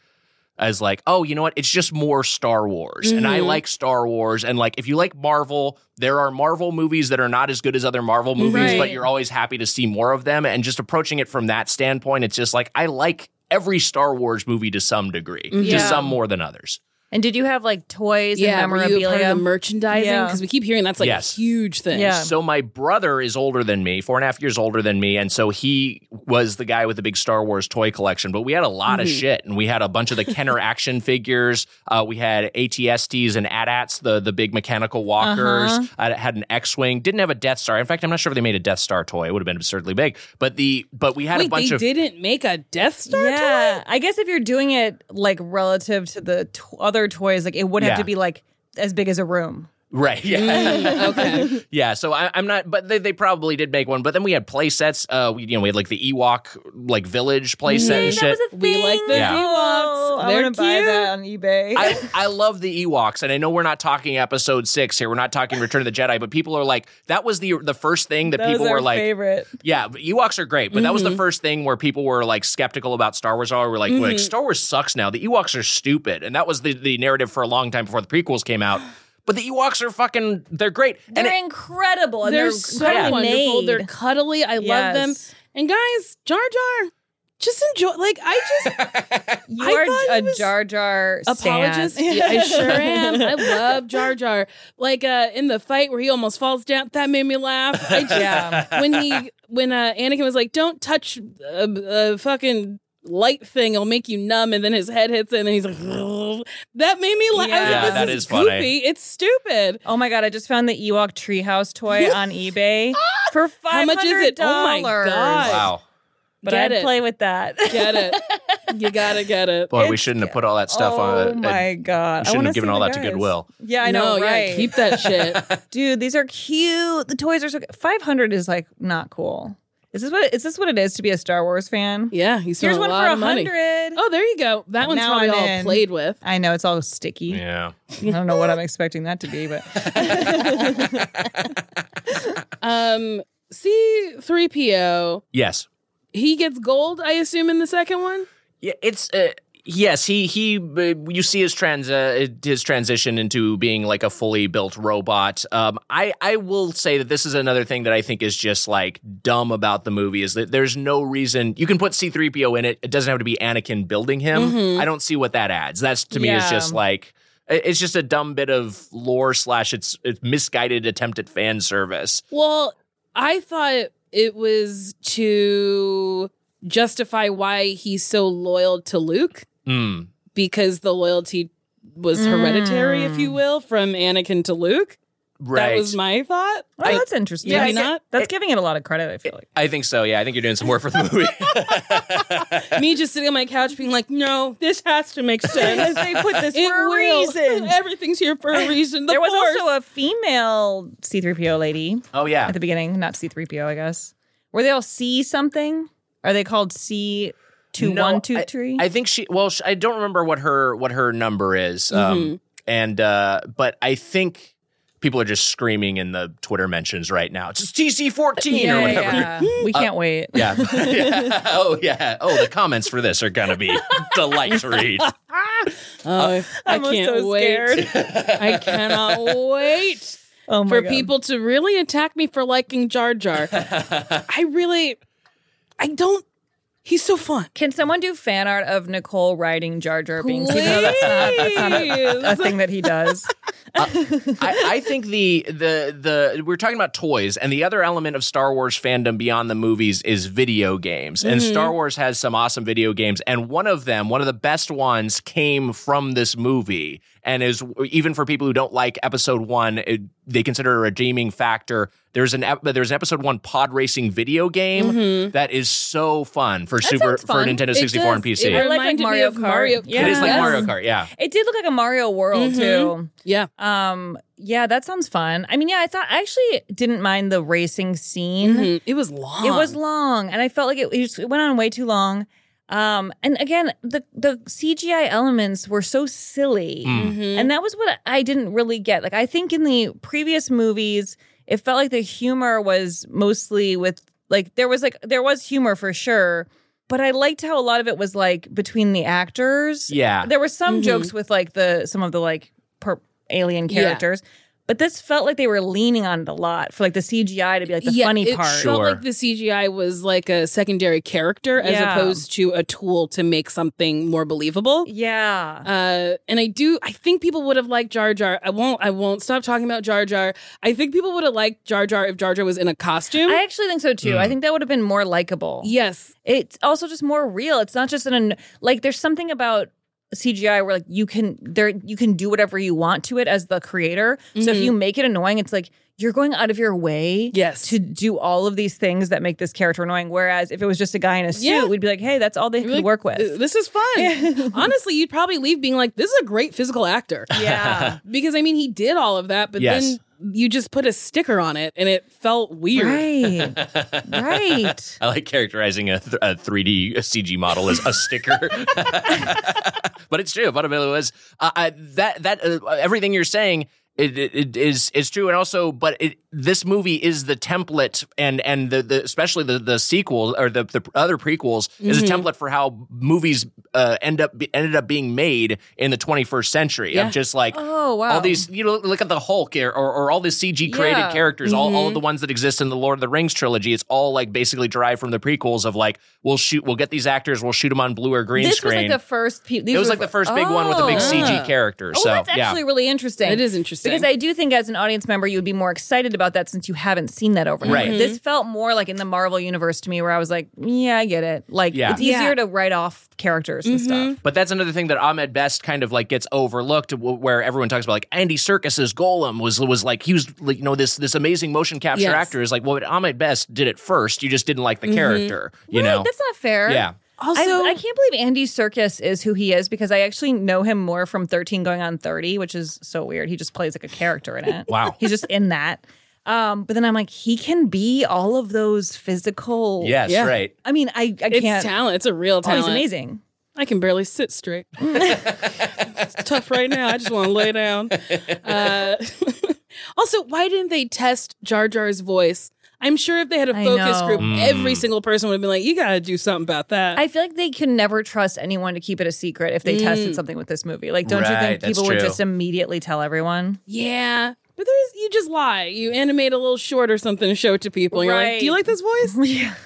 oh, you know what? It's just more Star Wars. And I like Star Wars. And if you like Marvel, there are Marvel movies that are not as good as other Marvel movies, but you're always happy to see more of them. And just approaching it from that standpoint, it's just I like every Star Wars movie to some degree, just some more than others. And did you have like toys and Were memorabilia? you a part of the merchandising? Because we keep hearing that's like Yes. a huge thing. Yeah. So my brother is older than me, 4.5 years older than me, and so he was the guy with the big Star Wars toy collection. But we had a lot of shit, and we had a bunch of the Kenner action figures. We had AT-STs and AT-ATs, the big mechanical walkers. I had an X-Wing. Didn't have a Death Star. In fact, I'm not sure if they made a Death Star toy. It would have been absurdly big. But we had a bunch of... they didn't make a Death Star toy? Yeah. I guess if you're doing it like relative to the other toys, like it would have to be like as big as a room. Right. Yeah. Okay. Yeah. So I'm not, but they probably did make one. But then we had play sets. We had like the Ewok like village play set and shit. We like the Ewoks. I want to buy that on eBay. I love the Ewoks, and I know we're not talking episode 6 here. We're not talking Return of the Jedi, but people are like, that was the first thing that people were like, favorite. Yeah, Ewoks are great, but that was the first thing where people were like skeptical about Star Wars. We're like, Star Wars sucks now. The Ewoks are stupid, and that was the narrative for a long time before the prequels came out. But the Ewoks are they're great. They're incredible. And they're so wonderful. Made. They're cuddly. I love them. And guys, Jar Jar, just enjoy. Like, You are a Jar Jar apologist. Yeah, I sure am. I love Jar Jar. Like in the fight where he almost falls down, that made me laugh. When Anakin was like, "Don't touch a fucking light thing, it'll make you numb," and then his head hits it, and then he's like, "Ugh." That made me laugh. Yeah, that is funny. Goofy. It's stupid. Oh my god! I just found the Ewok treehouse toy on eBay for $500. How much is it? Oh my god! Wow. But I'd play with that. Get it. You gotta get it. Boy, we shouldn't have put all that stuff on. Oh my god! We shouldn't have given all that to Goodwill. Yeah, I know, right? Yeah, keep that shit, dude. These are cute. The toys are so. $500 is like not cool. Is this what it is to be a Star Wars fan? Yeah, here's one for $100. Oh, there you go. That one's probably all played with. I know, it's all sticky. Yeah. I don't know what I'm expecting that to be, but C-3PO. Yes. He gets gold, I assume, in the second one? Yeah, it's yes, he you see his transition into being like a fully built robot. I will say that this is another thing that I think is just like dumb about the movie is that there's no reason you can put C-3PO in it. It doesn't have to be Anakin building him. I don't see what that adds. That's to me is just like it's just a dumb bit of lore / it's misguided attempt at fan service. Well, I thought it was to justify why he's so loyal to Luke. Because the loyalty was hereditary, if you will, from Anakin to Luke. Right. That was my thought. Oh, that's interesting. Maybe not. That's giving it a lot of credit, I feel like. I think so, yeah. I think you're doing some work for the movie. Me just sitting on my couch being like, no, this has to make sense. They put this for a reason. Everything's here for a reason. There was also a female C-3PO lady. Oh, yeah. At the beginning. Not C-3PO, I guess. Were they all C something? Are they called C... 2123? I think I don't remember what her number is. But I think people are just screaming in the Twitter mentions right now. It's TC-14 or whatever. Yeah. We can't wait. Yeah. Oh, yeah. Oh, the comments for this are going to be delight to read. I can't wait. I cannot wait for people to really attack me for liking Jar Jar. I don't. He's so fun. Can someone do fan art of Nicole riding Jar Jar Binks? You know that's not a thing that he does. I think the we're talking about toys, and the other element of Star Wars fandom beyond the movies is video games. And Star Wars has some awesome video games, and one of the best ones came from this movie, and is even for people who don't like Episode 1, they consider it a redeeming factor. There's an Episode 1 pod racing video game that is so fun for Nintendo 64 and PC. It like Mario Kart. Yeah. It is like Mario Kart, yeah. It did look like a Mario World too. Yeah. Yeah, that sounds fun. I mean, yeah, I actually didn't mind the racing scene. It was long. And I felt like it went on way too long. And again, the CGI elements were so silly. And that was what I didn't really get. Like, I think in the previous movies, it felt like the humor was mostly with, like, there was humor for sure, but I liked how a lot of it was like between the actors. Yeah. There were some jokes with like some of the like alien characters. But this felt like they were leaning on it a lot for like the CGI to be like the funny part. It felt like the CGI was like a secondary character as opposed to a tool to make something more believable. Yeah. And I think people would have liked Jar Jar. I won't stop talking about Jar Jar. I think people would have liked Jar Jar if Jar Jar was in a costume. I actually think so too. I think that would have been more likable. Yes. It's also just more real. It's not just there's something about CGI where like you can do whatever you want to it as the creator. So if you make it annoying, it's like you're going out of your way to do all of these things that make this character annoying. Whereas if it was just a guy in a suit, we'd be like, hey, that's all they could work with. This is fun. Honestly, you'd probably leave being like, this is a great physical actor. Yeah. Because I mean, he did all of that, but then you just put a sticker on it and it felt weird. Right. I like characterizing a 3D CG model as a sticker. But it's true. But it was everything you're saying. It is true, and also, but this movie is the template, and the especially the sequel or the other prequels is a template for how movies ended up being made in the 21st century. Of just like all these, look at the Hulk or all these CG created characters, all of the ones that exist in the Lord of the Rings trilogy. It's all like basically derived from the prequels of like we'll get these actors, we'll shoot them on blue or green screen. This was like the first. It was like the first big one with the big CG characters. So that's actually really interesting. It is interesting. Because I do think as an audience member, you would be more excited about that since you haven't seen that over. Right. This felt more like in the Marvel universe to me where I was like, yeah, I get it. Like, it's easier to write off characters and stuff. But that's another thing that Ahmed Best kind of like gets overlooked, where everyone talks about like Andy Serkis's Golem was like he was like this amazing motion capture actor is like, well, Ahmed Best did it first. You just didn't like the character. You know, that's not fair. Yeah. Also, I can't believe Andy Serkis is who he is because I actually know him more from 13 Going on 30, which is so weird. He just plays like a character in it. Wow. He's just in that. But then I'm like, he can be all of those physical. Yes, right. I mean, I can't. It's talent. It's a real talent. He's amazing. I can barely sit straight. It's tough right now. I just want to lay down. Also, why didn't they test Jar Jar's voice? I'm sure if they had a focus group, every single person would have been like, you got to do something about that. I feel like they can never trust anyone to keep it a secret if they tested something with this movie. Like, don't you think people would just immediately tell everyone? Yeah. But you just lie. You animate a little short or something and show it to people. And you're like, do you like this voice? Yeah.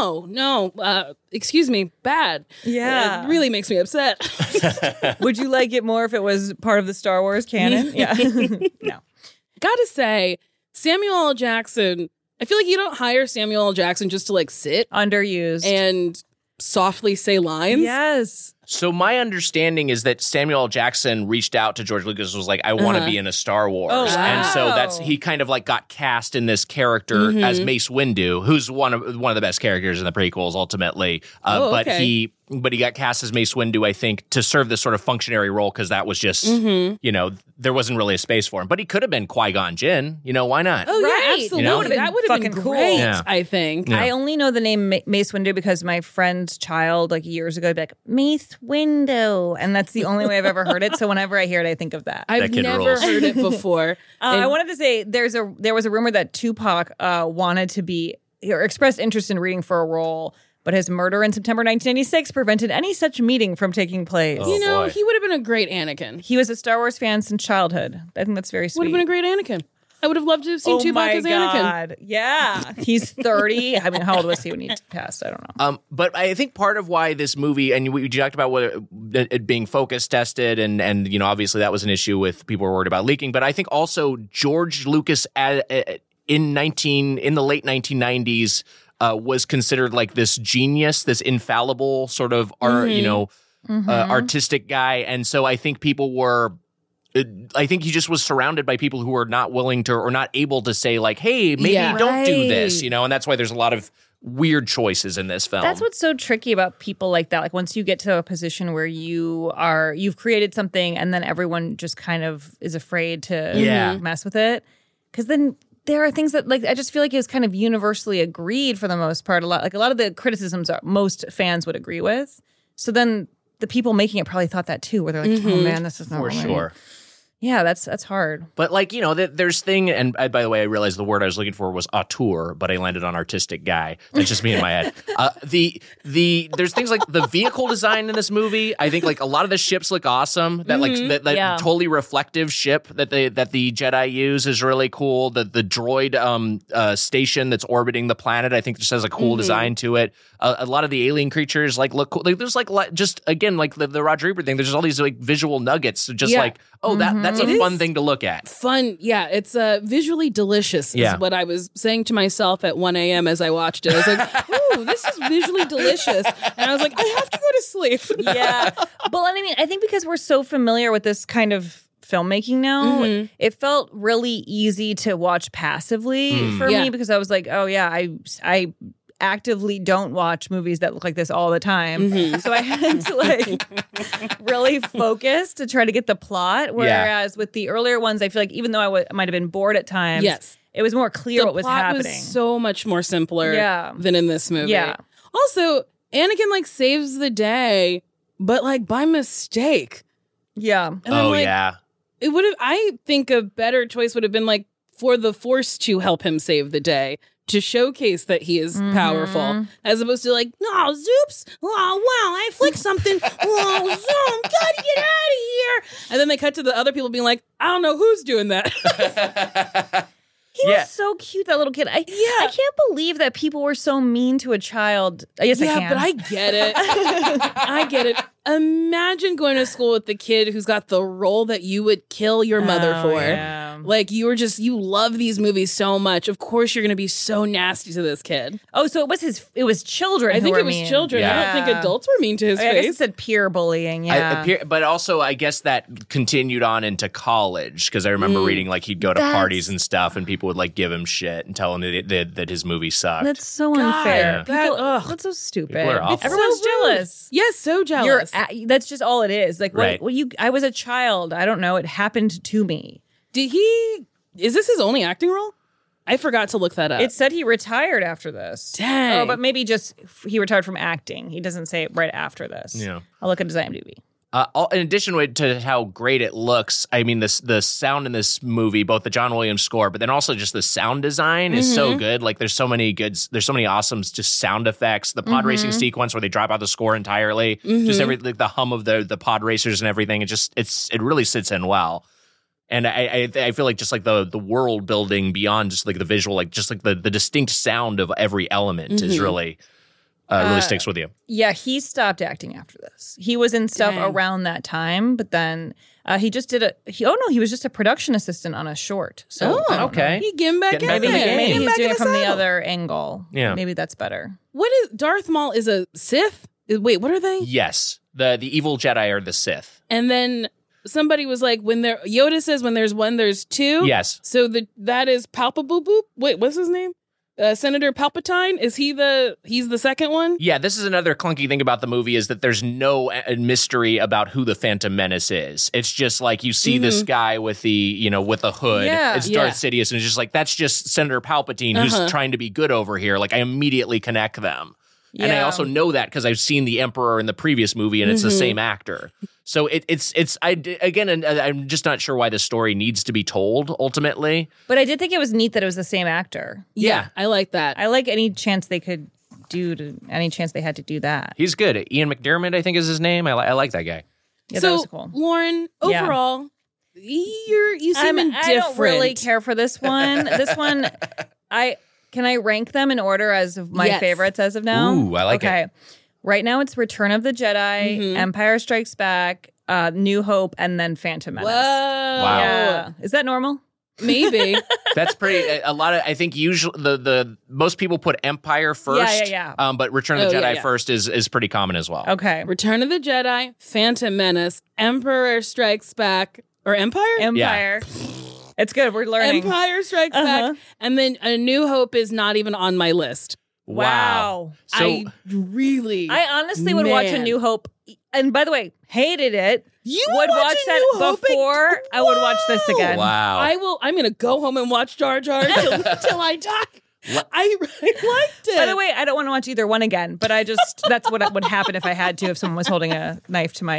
No. Excuse me. Bad. Yeah. It really makes me upset. Would you like it more if it was part of the Star Wars canon? Yeah. No. Gotta say, Samuel L. Jackson, I feel like you don't hire Samuel L. Jackson just to like sit. Underused. And softly say lines. Yes. So my understanding is that Samuel L. Jackson reached out to George Lucas and was like, I want to be in a Star Wars. Oh, wow. And so he kind of like got cast in this character as Mace Windu, who's one of the best characters in the prequels ultimately. But he got cast as Mace Windu, I think, to serve this sort of functionary role because that was just, there wasn't really a space for him. But he could have been Qui-Gon Jinn. Why not? Oh, yeah, absolutely. That would have been great, I think. Yeah. I only know the name Mace Windu because my friend's child, like years ago, would be like, Mace Windu. And that's the only way I've ever heard it. So whenever I hear it, I think of that. I've never heard it before. I wanted to say there was a rumor that Tupac wanted to be or expressed interest in reading for a role, but his murder in September 1996 prevented any such meeting from taking place. He would have been a great Anakin. He was a Star Wars fan since childhood. I think that's very sweet. Would have been a great Anakin. I would have loved to have seen Tupac as Anakin. God. Yeah. He's 30. I mean, how old was he when he passed? I don't know. But I think part of why this movie, and we talked about whether it being focus tested, and obviously that was an issue with people were worried about leaking. But I think also George Lucas in the late 1990s was considered like this genius, this infallible sort of artistic guy, and so I think people were. I think he just was surrounded by people who were not willing to or not able to say like, hey, maybe don't do this, and that's why there's a lot of weird choices in this film. That's what's so tricky about people like that. Like once you get to a position where you've created something and then everyone just kind of is afraid to mess with it. Because then there are things that like I just feel like it was kind of universally agreed for the most part. A lot of the criticisms most fans would agree with. So then the people making it probably thought that too, where they're like, oh man, this is not for really. Sure. Yeah, that's hard. But like, you know, there's thing, and by the way, I realized the word I was looking for was auteur, but I landed on artistic guy. That's just me in my head. There's things like the vehicle design in this movie. I think like a lot of the ships look awesome. That like that totally reflective ship that the Jedi use is really cool. The droid station that's orbiting the planet, I think, just has a cool design to it. A lot of the alien creatures like look cool. Like, there's like just again like the Roger Ebert thing. There's just all these like visual nuggets. Just like that's a fun thing to look at. Fun, yeah. It's visually delicious. Is what I was saying to myself at 1 a.m. as I watched it. I was like, "Ooh, this is visually delicious," and I was like, "I have to go to sleep." Yeah, but I mean, I think because we're so familiar with this kind of filmmaking now, it felt really easy to watch passively for me because I was like, "Oh yeah, I actively don't watch movies that look like this all the time." So I had to like really focus to try to get the plot. Whereas with the earlier ones, I feel like even though I might have been bored at times, it was more clear what was happening. The plot was so much more simpler than in this movie. Yeah. Also, Anakin like saves the day, but like by mistake. Yeah. And it would have. I think a better choice would have been like for the Force to help him save the day, to showcase that he is powerful, as opposed to like, oh, zoops, oh, wow, I flicked something, oh, zoom, gotta get out of here. And then they cut to the other people being like, I don't know who's doing that. He was so cute, that little kid. I can't believe that people were so mean to a child. Yes, I can. But I get it. I get it. Imagine going to school with the kid who's got the role that you would kill your mother for. Yeah. Like, you love these movies so much. Of course, you're going to be so nasty to this kid. Oh, so it was children. I think it was mean. children. Yeah. I don't think adults were mean to his face. I guess it said peer bullying. Yeah. But also, I guess that continued on into college because I remember reading like he'd go to parties and stuff, and people would like give him shit and tell him that his movie sucked. That's so unfair. That's so stupid. People are awful. Everyone's so jealous. Yes, so jealous. That's just all it is. Like, right. I was a child. I don't know. It happened to me. Is this his only acting role? I forgot to look that up. It said he retired after this. Dang. Oh, but maybe just he retired from acting. He doesn't say it right after this. Yeah. I'll look at his IMDb. In addition to how great it looks, I mean, the sound in this movie, both the John Williams score, but then also just the sound design is so good. Like, there's so many awesome just sound effects. The pod racing sequence where they drop out the score entirely, just like the hum of the pod racers and everything. It really sits in well. And I feel like just like the world building beyond just like the visual, like just like the distinct sound of every element is really sticks with you. Yeah, he stopped acting after this. He was in stuff around that time, but then he just did he was just a production assistant on a short. So okay, he getting back in there. Maybe he's doing it from the other angle. Yeah, maybe that's better. What is Darth Maul is a Sith? Wait, what are they? Yes, the evil Jedi are the Sith. And then somebody was like, Yoda says when there's one, there's two. Yes. So that is Palpable. Wait, what's his name? Senator Palpatine? Is he's the second one? Yeah, this is another clunky thing about the movie is that there's no mystery about who the Phantom Menace is. It's just like you see this guy with the hood. Yeah. It's Darth Sidious, and it's just like, that's just Senator Palpatine who's trying to be good over here. Like, I immediately connect them. Yeah. And I also know that because I've seen the Emperor in the previous movie, and it's the same actor. So I'm just not sure why the story needs to be told ultimately. But I did think it was neat that it was the same actor. Yeah, I like that. I like any chance they had to do that. He's good. Ian McDiarmid, I think, is his name. I like that guy. Yeah, so, that was cool. Lauren, overall, you seem indifferent. I don't really care for this one. This one, Can I rank them in order as of my favorites as of now? Ooh, I like it. Okay. Right now it's Return of the Jedi, Empire Strikes Back, New Hope, and then Phantom Menace. Whoa. Wow. Yeah. Is that normal? Maybe. That's pretty, I think usually the most people put Empire first. Yeah. But Return of the Jedi first is pretty common as well. Okay. Return of the Jedi, Phantom Menace, Emperor Strikes Back, or Empire? Empire. Yeah. It's good. We're learning. Empire Strikes Back. And then A New Hope is not even on my list. Wow. So, I honestly would watch A New Hope. And by the way, hated it. You would watch that before I would watch this again. Wow. I'm going to go home and watch Jar Jar till I die. I liked it. By the way, I don't want to watch either one again, but that's what would happen if I had to, if someone was holding a knife to my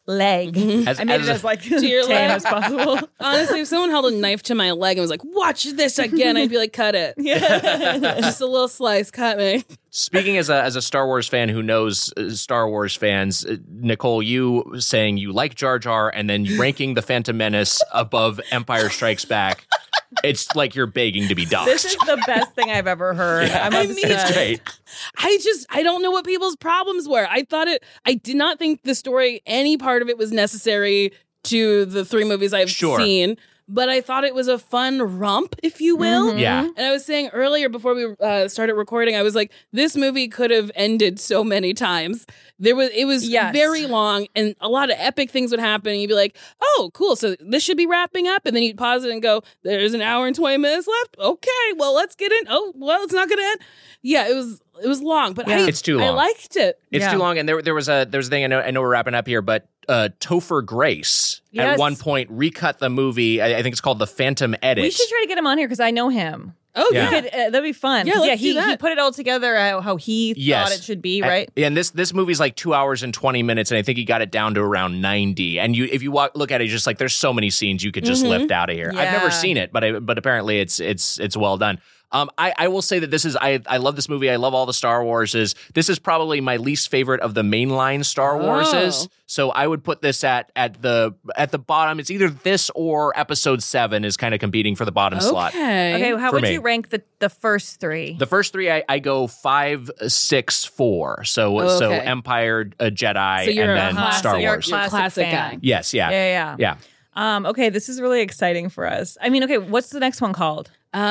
leg. I made it as like to your tame leg as possible. Honestly, if someone held a knife to my leg and was like, watch this again, I'd be like, cut it. Just a little slice, cut me. Speaking as a Star Wars fan who knows Star Wars fans, Nicole, you saying you like Jar Jar and then ranking The Phantom Menace above Empire Strikes Back, it's like you're begging to be doxxed. This is the best thing I've ever heard. Yeah. I'm obsessed. It's great. I don't know what people's problems were. I did not think the story, any part of it was necessary to the 3 movies I've seen. But I thought it was a fun romp, if you will. Mm-hmm. Yeah. And I was saying earlier before we started recording, I was like, this movie could have ended so many times. It was very long, and a lot of epic things would happen. And you'd be like, oh, cool. So this should be wrapping up. And then you'd pause it and go, there's an hour and 20 minutes left. Okay, well, let's get in. Oh, well, it's not going to end. Yeah, it was long, but it's too long. I liked it. It's too long, and there was a thing. I know we're wrapping up here, but Topher Grace at one point recut the movie. I think it's called The Phantom Edit. We should try to get him on here because I know him. Oh, yeah. That'd be fun. Yeah, let's do that. He put it all together how he thought it should be, right? And this movie's like 2 hours and 20 minutes, and I think he got it down to around 90. And if you look at it, just like there's so many scenes you could just lift out of here. Yeah. I've never seen it, but apparently it's well done. I will say that this is I love this movie. I love all the Star Warses. This is probably my least favorite of the mainline Star Warses. So I would put this at the bottom. It's either this or Episode 7 is kind of competing for the bottom slot. Okay, how would you rank the first 3? The first 3 I go 5, 6, 4. So Empire, Jedi, so you're and then Star Wars. You're a classic guy. Yes, yeah. Okay, this is really exciting for us. I mean, okay, what's the next one called?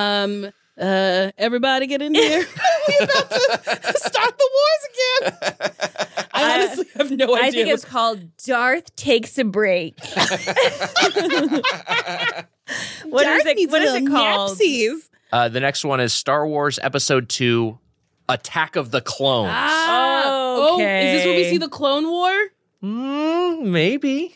Everybody get in here. We're about to start the wars again. I honestly have no idea. I think it's called Darth Takes a Break. What is it called? Napsies. The next one is Star Wars Episode 2, Attack of the Clones. Okay. Is this where we see the Clone War? Maybe.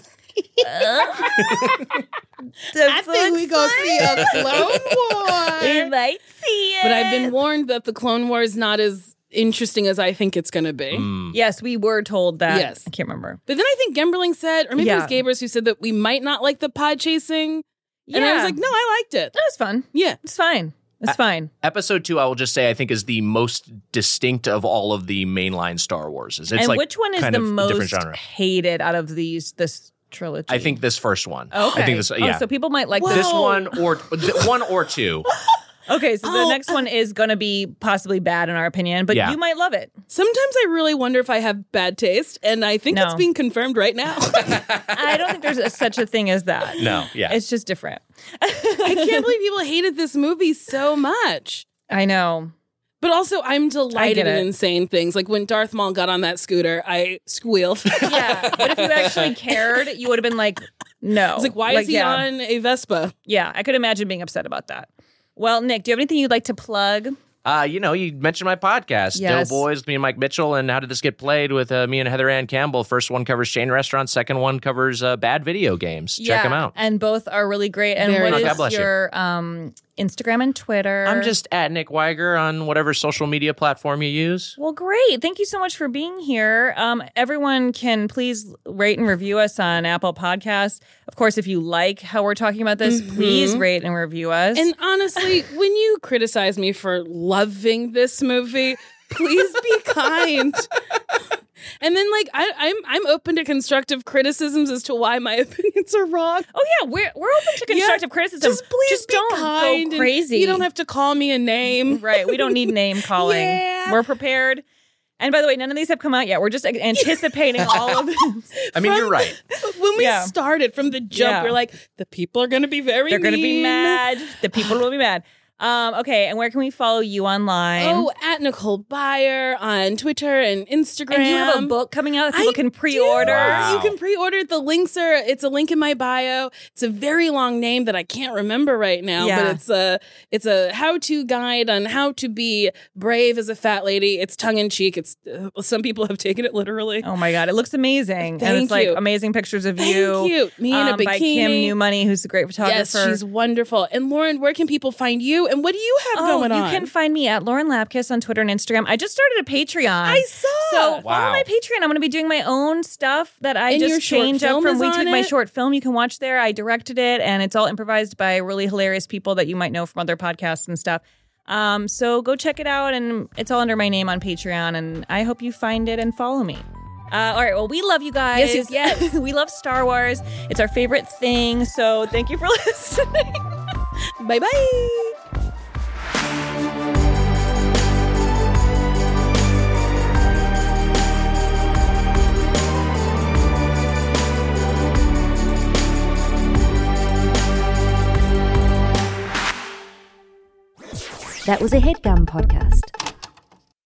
I think we're going to see a Clone War. We might see it. But I've been warned that the Clone War is not as interesting as I think it's going to be. Yes, we were told that. Yes. I can't remember. But then I think Gemberling said, or maybe it was Gabers who said that we might not like the pod chasing. And I was like, no, I liked it. That was fun. Yeah. It's fine. It's fine. Episode 2, I will just say, I think is the most distinct of all of the mainline Star Warses. It's and which one is the most hated out of this trilogy? I think this first one. Okay. I think this, so people might like this one or 2. Okay, so the next one is going to be possibly bad in our opinion, but you might love it. Sometimes I really wonder if I have bad taste, and I think it's being confirmed right now. I don't think there's such a thing as that. No, yeah. It's just different. I can't believe people hated this movie so much. I know. But also, I'm delighted in insane things. Like when Darth Maul got on that scooter, I squealed. Yeah, but if you actually cared, you would have been like, no. It's like, why is he on a Vespa? Yeah, I could imagine being upset about that. Well, Nick, do you have anything you'd like to plug? You mentioned my podcast, yes. Doughboys, with me and Mike Mitchell, and How Did This Get Played with me and Heather Ann Campbell. First one covers chain restaurants. Second one covers bad video games. Check them out. And both are really great. And what is your Instagram and Twitter? I'm just at Nick Weiger on whatever social media platform you use. Well, great. Thank you so much for being here. Everyone can please rate and review us on Apple Podcasts. Of course, if you like how we're talking about this, please rate and review us. And honestly, when you criticize me for loving this movie, please be kind. And then, I'm open to constructive criticisms as to why my opinions are wrong. Oh yeah, we're open to constructive criticism. Just don't kind go crazy. You don't have to call me a name. Right? We don't need name calling. Yeah. We're prepared. And by the way, none of these have come out yet. We're just anticipating all of this. I mean, you're right. When we started from the jump, we're like, the people are going to be They're going to be mad. The people will be mad. Okay, and where can we follow you online? Oh, at Nicole Byer on Twitter and Instagram. And you have a book coming out that people can pre-order. Wow. You can pre-order it. The links it's a link in my bio. It's a very long name that I can't remember right now, but it's a how-to guide on how to be brave as a fat lady. It's tongue-in-cheek. It's some people have taken it literally. Oh my God, it looks amazing. And it's like amazing pictures of you. Thank you. Me in a bikini. By Kim New Money, who's a great photographer. Yes, she's wonderful. And Lauren, where can people find you you? And what do you have going on? You can find me at Lauren Lapkus on Twitter and Instagram. I just started a Patreon. I saw. So follow my Patreon. I'm going to be doing my own stuff that I just change up from week to week. My short film you can watch there. I directed it, and it's all improvised by really hilarious people that you might know from other podcasts and stuff. So go check it out, and it's all under my name on Patreon, and I hope you find it and follow me. All right, well, we love you guys. Yes. We love Star Wars. It's our favorite thing, so thank you for listening. Bye-bye. That was a HeadGum podcast.